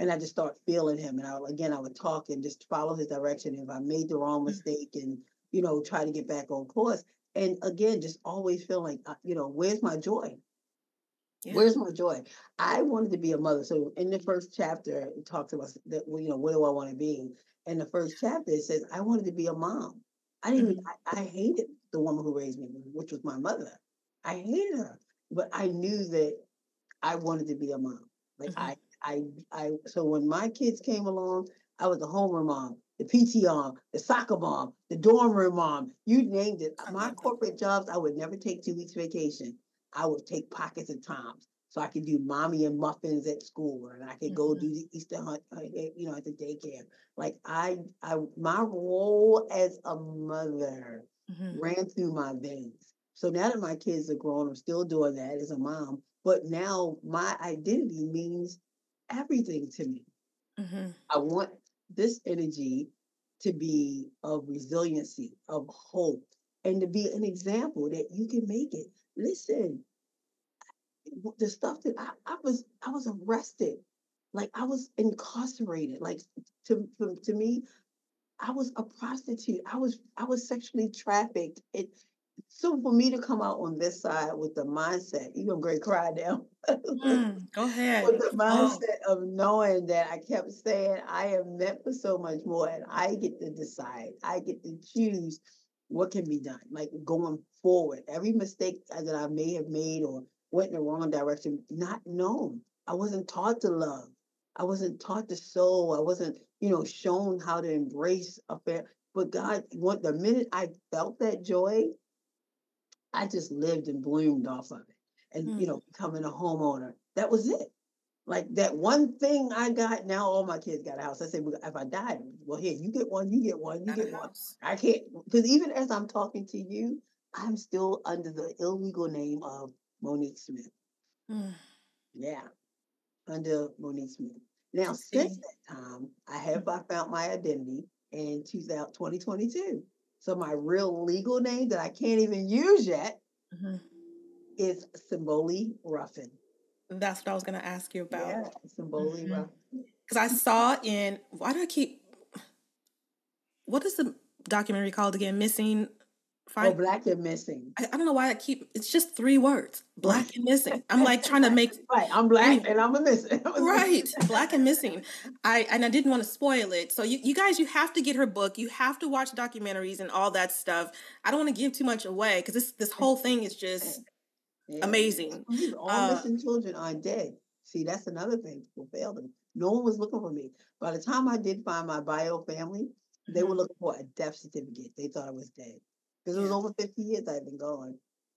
and I just start feeling him. And I again, I would talk and just follow his direction. If I made the wrong mistake, and you know, try to get back on course. And again, just always feel like, uh, you know, where's my joy? Yeah. Where's my joy? I wanted to be a mother. So in the first chapter, it talks about that. Well, you know, what do I want to be? In the first chapter, it says I wanted to be a mom. I didn't. Even, I, I hated the woman who raised me, which was my mother. I hated her, but I knew that I wanted to be a mom. Like Mhm. I, I, I. So when my kids came along, I was the homeroom mom, the P T mom, the soccer mom, the dorm room mom. You named it. I My love that. corporate jobs, I would never take two weeks vacation. I would take pockets of times so I could do mommy and muffins at school, and I could go Mhm. do the Easter hunt, uh, eh, you know, at the daycare. Like I, I, my role as a mother Mhm. ran through my veins. So now that my kids are grown, I'm still doing that as a mom. But now my identity means everything to me. Mhm. I want this energy to be of resiliency, of hope, and to be an example that you can make it. Listen, the stuff that I, I was, I was arrested, like I was incarcerated. Like to to, to me, I was a prostitute. I was I was sexually trafficked. It so for me to come out on this side with the mindset, you're gonna great cry now. Mm, go With ahead. the Oh. mindset of knowing that I kept saying I am meant for so much more, and I get to decide, I get to choose what can be done, like going forward. Every mistake that I may have made or went in the wrong direction, not known. I wasn't taught to love. I wasn't taught to sow. I wasn't, you know, shown how to embrace a fair. But God, what the minute I felt that joy, I just lived and bloomed off of it. And, you Mm. know, becoming a homeowner, that was it. Like that one thing I got, now all my kids got a house. I said, well, if I die, well, here, you get one, you get one, you Got a get one. house. I can't, because even as I'm talking to you, I'm still under the illegal name of Monique Smith. Mm. Yeah, under Monique Smith. Now, since See. that time, I have I found my identity in two thousand, twenty twenty-two. So my real legal name that I can't even use yet Mhm. is Symboli Ruffin. That's what I was gonna ask you about. Yeah, Symboli Because Ruffin. I saw in why do I keep what is the documentary called again? Missing. Oh, Find. Black and Missing. I, I don't know why I keep. It's just three words. Right. Black and missing. I'm like trying to make. Right. I'm black Anyway. and I'm a missing. Right, Black and Missing. I and I didn't want to spoil it. So you, you guys, you have to get her book. You have to watch documentaries and all that stuff. I don't want to give too much away because this this whole thing is just Yeah. amazing. These all Uh, missing children are dead. See, that's another thing people fail them. No one was looking for me. By the time I did find my bio family, they were mhm, looking for a death certificate. They thought I was dead because it was yeah, over fifty years I'd been gone.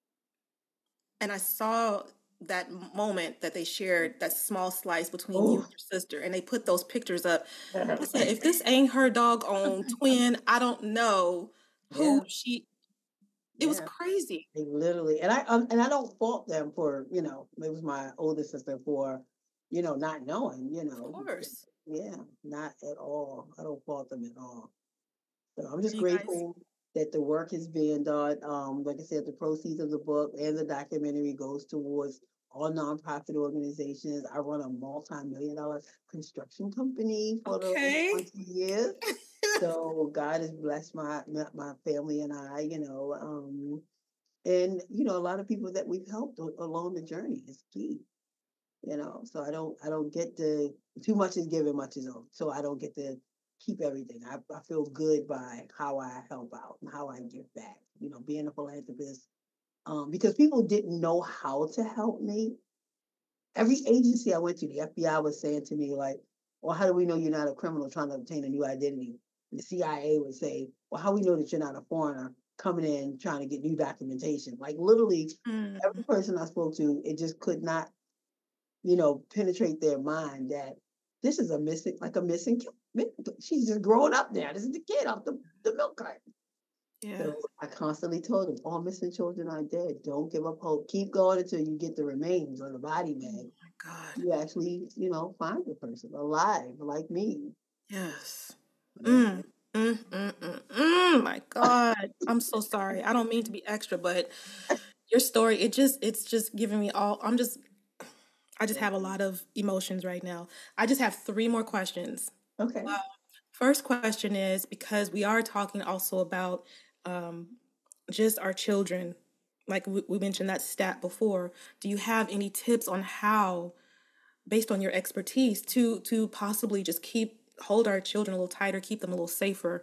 and I saw that moment that they shared that small slice between you Oh, and your sister, and they put those pictures up. I said, if this ain't her doggone twin, I don't know yeah, who she. It was yeah. crazy. They literally, and I um, and I don't fault them for, you know, it was my older sister for, you know, not knowing, you Of know, course. yeah, not at all. I don't fault them at all. So I'm Are just you guys? grateful that the work is being done. Um, like I said, the proceeds of the book and the documentary goes towards all nonprofit organizations. I run a multi-million dollar construction company for the over Okay. twenty years. So God has blessed my my my family and I, you know. Um, and you know, a lot of people that we've helped a- along the journey is key. You know, so I don't I don't get to too much is given, much is owed. So I don't get to keep everything. I, I feel good by how I help out and how I give back. You know, being a philanthropist. Um, because people didn't know how to help me. Every agency I went to, the F B I was saying to me, like, well, how do we know you're not a criminal trying to obtain a new identity? And the C I A would say, well, how do we know that you're not a foreigner coming in trying to get new documentation? Like literally Mm. every person I spoke to, it just could not, you know, penetrate their mind that this is a missing, like a missing kid. She's just growing up now. This is the kid off the, the milk carton. Yeah. So I constantly told them, all missing children are dead. Don't give up hope. Keep going until you get the remains or the body Oh bag. my God. You actually, you know, find the person alive like me. Yes. Yeah. Mm. Mm, mm, mm, mm. My God. I'm so sorry. I don't mean to be extra, but your story, it just, it's just giving me all, I'm just, I just Yeah. have a lot of emotions right now. I just have three more questions. Okay. Uh, first question is, because we are talking also about um, just our children, like we, we mentioned that stat before. Do you have any tips on how, based on your expertise, to to possibly just keep hold our children a little tighter, keep them a little safer?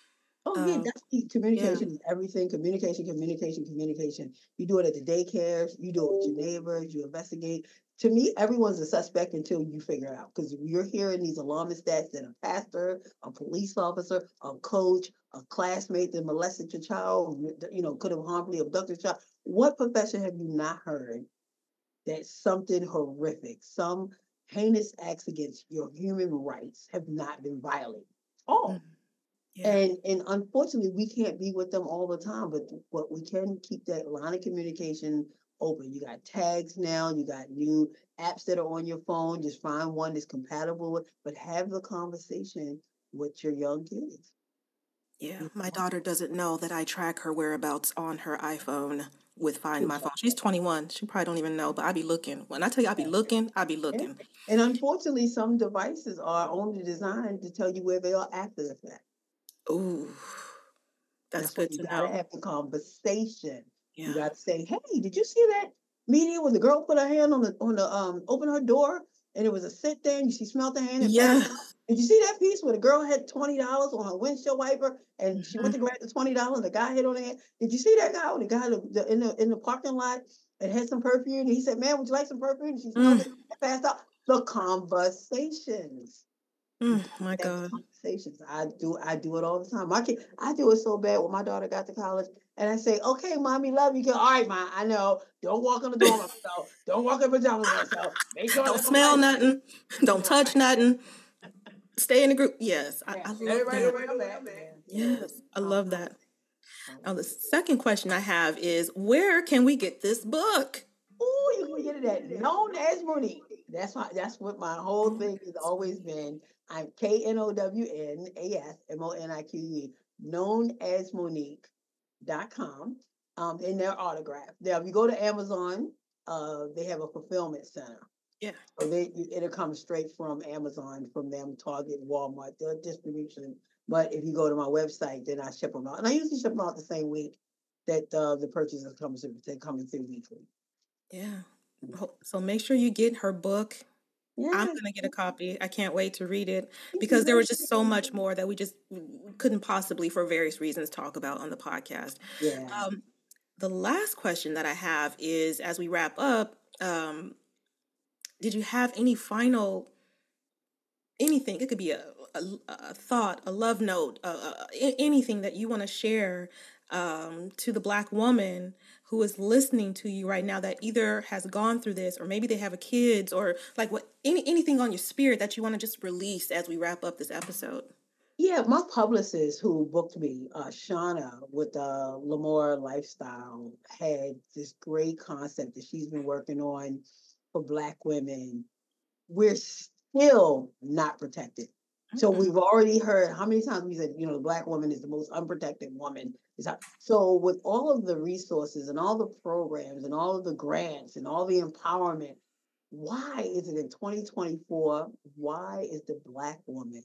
Oh yeah, Uh, definitely. yeah. Communication is everything. Communication, communication, communication. You do it at the daycares. You do it with your neighbors. You investigate. To me, everyone's a suspect until you figure it out. Because you're hearing these alarmist stats that a pastor, a police officer, a coach, a classmate that molested your child, you know, could have harmfully abducted your child. What profession have you not heard that something horrific, some heinous acts against your human rights have not been violated? Mm, All. yeah. And and unfortunately, we can't be with them all the time, but but we can keep that line of communication open. You got tags now, you got new apps that are on your phone. Just find one that's compatible with, but have the conversation with your young kids. Yeah, You my know? daughter doesn't know that I track her whereabouts on her iPhone with Find My Phone. Exactly. She's twenty-one. She probably don't even know, but I be looking. When I tell you I be looking, I be And, looking. and unfortunately, some devices are only designed to tell you where they are after the fact. Ooh, that's That's why good you to gotta know. have the conversation. You Yeah. gotta say, "Hey, did you see that media when the girl put her hand on the on the um open her door and it was a scent there and she smelled the hand and passed Yeah. it out? Did you see that piece where the girl had twenty dollars on her windshield wiper and she went Mhm. to grab the twenty dollars and the guy hit on her hand? Did you see that guy when the guy the, the, in the in the parking lot and had some perfume and he said, "Man, would you like some perfume?" And she smelled it Mm, and passed out. The conversations. You mm, got my to have the God. conversations. I do. I do it all the time. My kid, I do it so bad when my daughter got to college, and I say, "Okay, mommy, love you." Go, all right, ma. I know. Don't walk on the door by myself. Don't walk in pajamas by myself. Make sure Don't that the smell lights. nothing. Don't touch nothing. Stay in the group. Yes, I, Yeah, I love everybody know that. where I'm at. Yeah. So, Yes, I um, love that. um, Now, the second question I have is, where can we get this book? oh, you can get it at known as Monique. That's my. That's what my whole thing has always been. I'm K N O W N A S M O N I Q U E. Known as Monique dot com, um, in their autograph. Now, if you go to Amazon, uh, they have a fulfillment center. Yeah. So they it'll come straight from Amazon, from them, Target, Walmart, their distribution. But if you go to my website, then I ship them out, and I usually ship them out the same week that uh, the purchases comes through. They're coming through weekly. Yeah. Ho- So make sure you get her book. I'm Yes, gonna get a copy. I can't wait to read it thank you because there very was just so much. much more that we just couldn't possibly, for various reasons, talk about on the podcast. Yeah. Um, the last question that I have is, as we wrap up, um, did you have any final anything? It could be a a, a thought, a love note, uh, uh, anything that you want to share um, to the Black woman who is listening to you right now that either has gone through this or maybe they have a kids or like what any anything on your spirit that you want to just release as we wrap up this episode. Yeah, my publicist who booked me, uh, Shauna with uh, Lamore Lifestyle, had this great concept that she's been working on for Black women. We're still not protected. So Mm-mm. we've already heard how many times we said, you know, the Black woman is the most unprotected woman. So with all of the resources and all the programs and all of the grants and all the empowerment, why is it in twenty twenty-four? Why is the Black woman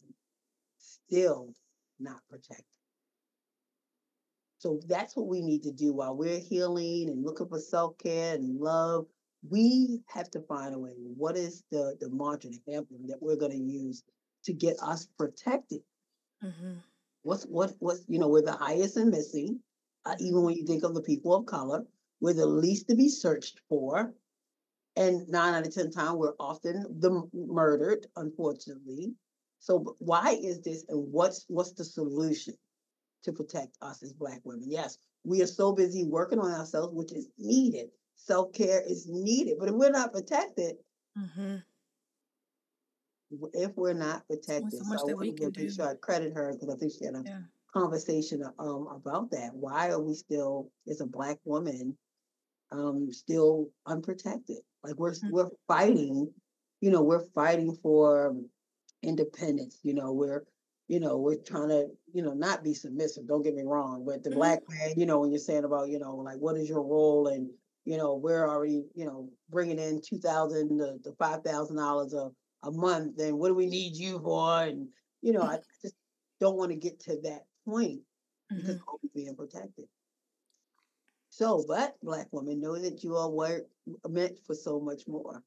still not protected? So that's what we need to do while we're healing and looking for self care and love. We have to find a way. What is the the mantra, the anthem that we're going to use to get us protected? Mm-hmm. What's what what's you know we're the highest in missing, uh, Mm-hmm. even when you think of the people of color, we're the least to be searched for, and nine out of ten times we're often the murdered, unfortunately. So why is this, and what's what's the solution to protect us as Black women? Yes, we are so busy working on ourselves, which is needed. Self care is needed, but if we're not protected, Mm-hmm. if we're not There's only protected, so so much I that we wanted to can make do. sure I credit her because I think she had a Yeah. conversation um about that. Why are we still, as a Black woman, um still unprotected? Like we're we're fighting, you know, we're fighting for independence. You know, we're you know we're trying to you know not be submissive. Don't get me wrong, but the Mm-hmm. Black man, you know, when you're saying about you know like what is your role in you know, we're already, you know, bringing in two thousand to, to five thousand dollars a a month. And what do we need you for? And you know, I just don't want to get to that point because Mm-hmm. I'm always being protected. So, but Black women, know that you are work meant for so much more.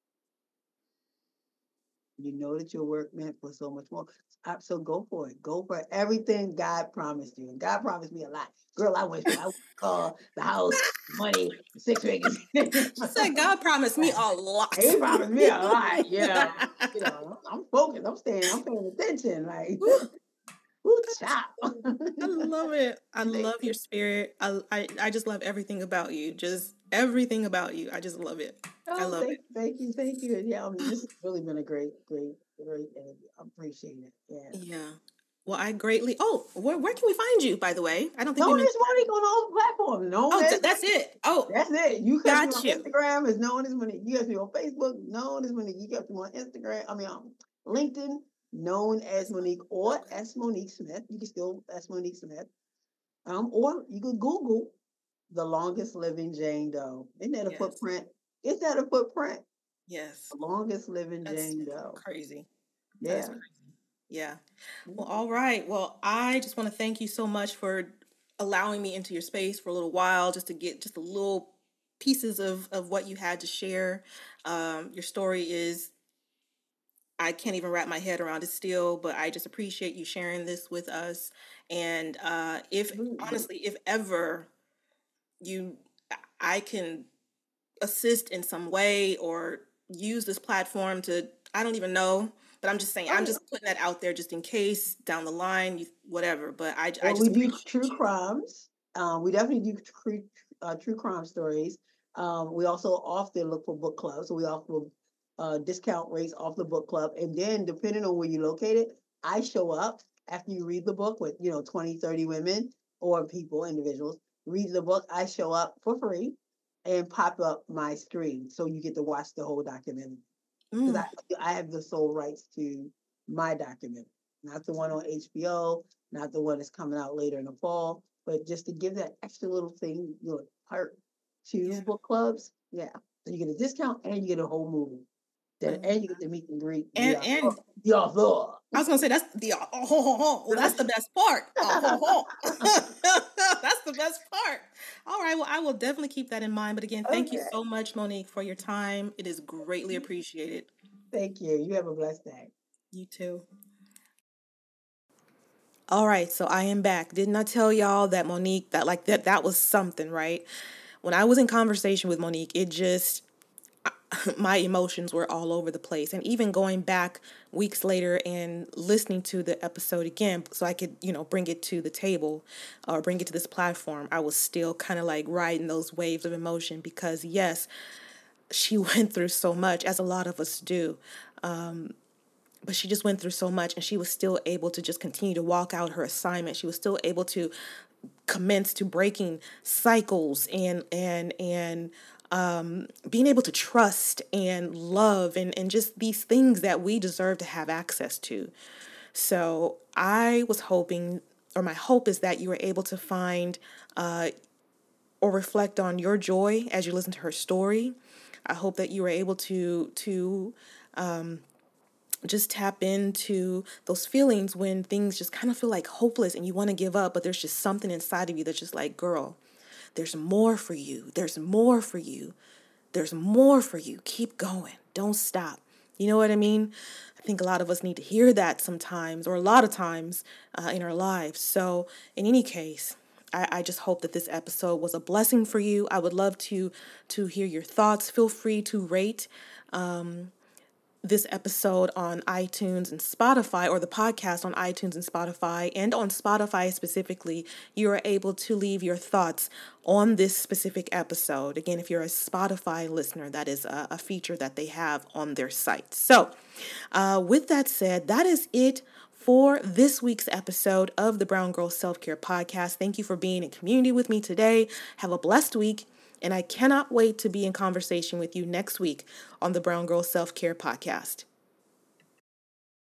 You know that your work meant for so much more. Uh, So go for it. Go for everything God promised you. And God promised me a lot. Girl, I wish I would call the house, money, six figures. She said God promised me a lot. He promised me a lot. Yeah. You know, I'm focused. I'm staying, I'm paying attention. Like, woo, chop. I love it. I Thank love your you. spirit. I, I I just love everything about you. Just everything about you. I just love it. I Oh, love thank it. you, thank you, thank you. And yeah, I mean, this has really been a great, great, great interview. I appreciate it. Yeah. Yeah. Well, I greatly. Oh, where where can we find you? By the way, I don't think we Known mentioned as that. Monique on all platforms. Known Oh, as th- that's it. Oh, That's it. You catch me got on you. Instagram as known as Monique. You catch me on Facebook, known as Monique. You catch me on Instagram. I mean, um, LinkedIn, known as Monique, or Okay. as Monique Smith. You can still as Monique Smith. Um, or you could Google the longest living Jane Doe. Isn't that a Yes. footprint? Is that a footprint? Yes. The longest living That's Jane Doe. crazy. That is Yeah. crazy. Yeah. Well, Mhm. all right. Well, I just want to thank you so much for allowing me into your space for a little while, just to get just a little pieces of of what you had to share. Um, your story is, I can't even wrap my head around it still, but I just appreciate you sharing this with us. And uh, if Absolutely. honestly, if ever you, I can assist in some way or use this platform to, I don't even know, but I'm just saying, Oh I'm yeah. just putting that out there just in case down the line, you, whatever. But I, I Well, we just do appreciate true you. crimes. Um, we definitely do true, uh, true crime stories. Um, we also often look for book clubs. So we offer uh, discount rates off the book club. And then depending on where you're located, I show up after you read the book with, you know, twenty, thirty women or people, individuals, read the book. I show up for free and pop up my screen. So you get to watch the whole documentary because Mm. I, I have the sole rights to my document, not the one on H B O, not the one that's coming out later in the fall, but just to give that extra little thing, you know, part to Yeah. book clubs. Yeah. So you get a discount and you get a whole movie. I Then love and you get that. to meet and greet the And author. and The author. I was gonna say that's the oh, ho, ho, ho. Well, that's the best part. Oh, ho, ho. That's the best part. All right. Well, I will definitely keep that in mind. But again, thank you Okay. so much, Monique, for your time. It is greatly appreciated. Thank you. You have a blessed day. You too. All right, so I am back. Didn't I tell y'all that Monique, that like that that was something, right? When I was in conversation with Monique, it just my emotions were all over the place. And even going back weeks later and listening to the episode again so I could, you know, bring it to the table or bring it to this platform, I was still kind of like riding those waves of emotion because yes, she went through so much as a lot of us do. But she just went through so much and she was still able to just continue to walk out her assignment. She was still able to commence to breaking cycles and and and um, being able to trust and love and, and just these things that we deserve to have access to. So I was hoping, or my hope is that you were able to find uh, or reflect on your joy as you listen to her story. I hope that you were able to to just tap into those feelings when things just kind of feel like hopeless and you want to give up, but there's just something inside of you that's just like, girl, there's more for you. There's more for you. There's more for you. Keep going. Don't stop. You know what I mean? I think a lot of us need to hear that sometimes, or a lot of times uh, in our lives. So, in any case, I, I just hope that this episode was a blessing for you. I would love to to hear your thoughts. Feel free to rate this episode on iTunes and Spotify, or the podcast on iTunes and Spotify. And on Spotify specifically, you are able to leave your thoughts on this specific episode. Again, if you're a Spotify listener, that is a, a feature that they have on their site. So, uh, with that said, that is it for this week's episode of the Brown Girl Self Care Podcast. Thank you for being in community with me today. Have a blessed week. And I cannot wait to be in conversation with you next week on the Brown Girl Self Care Podcast.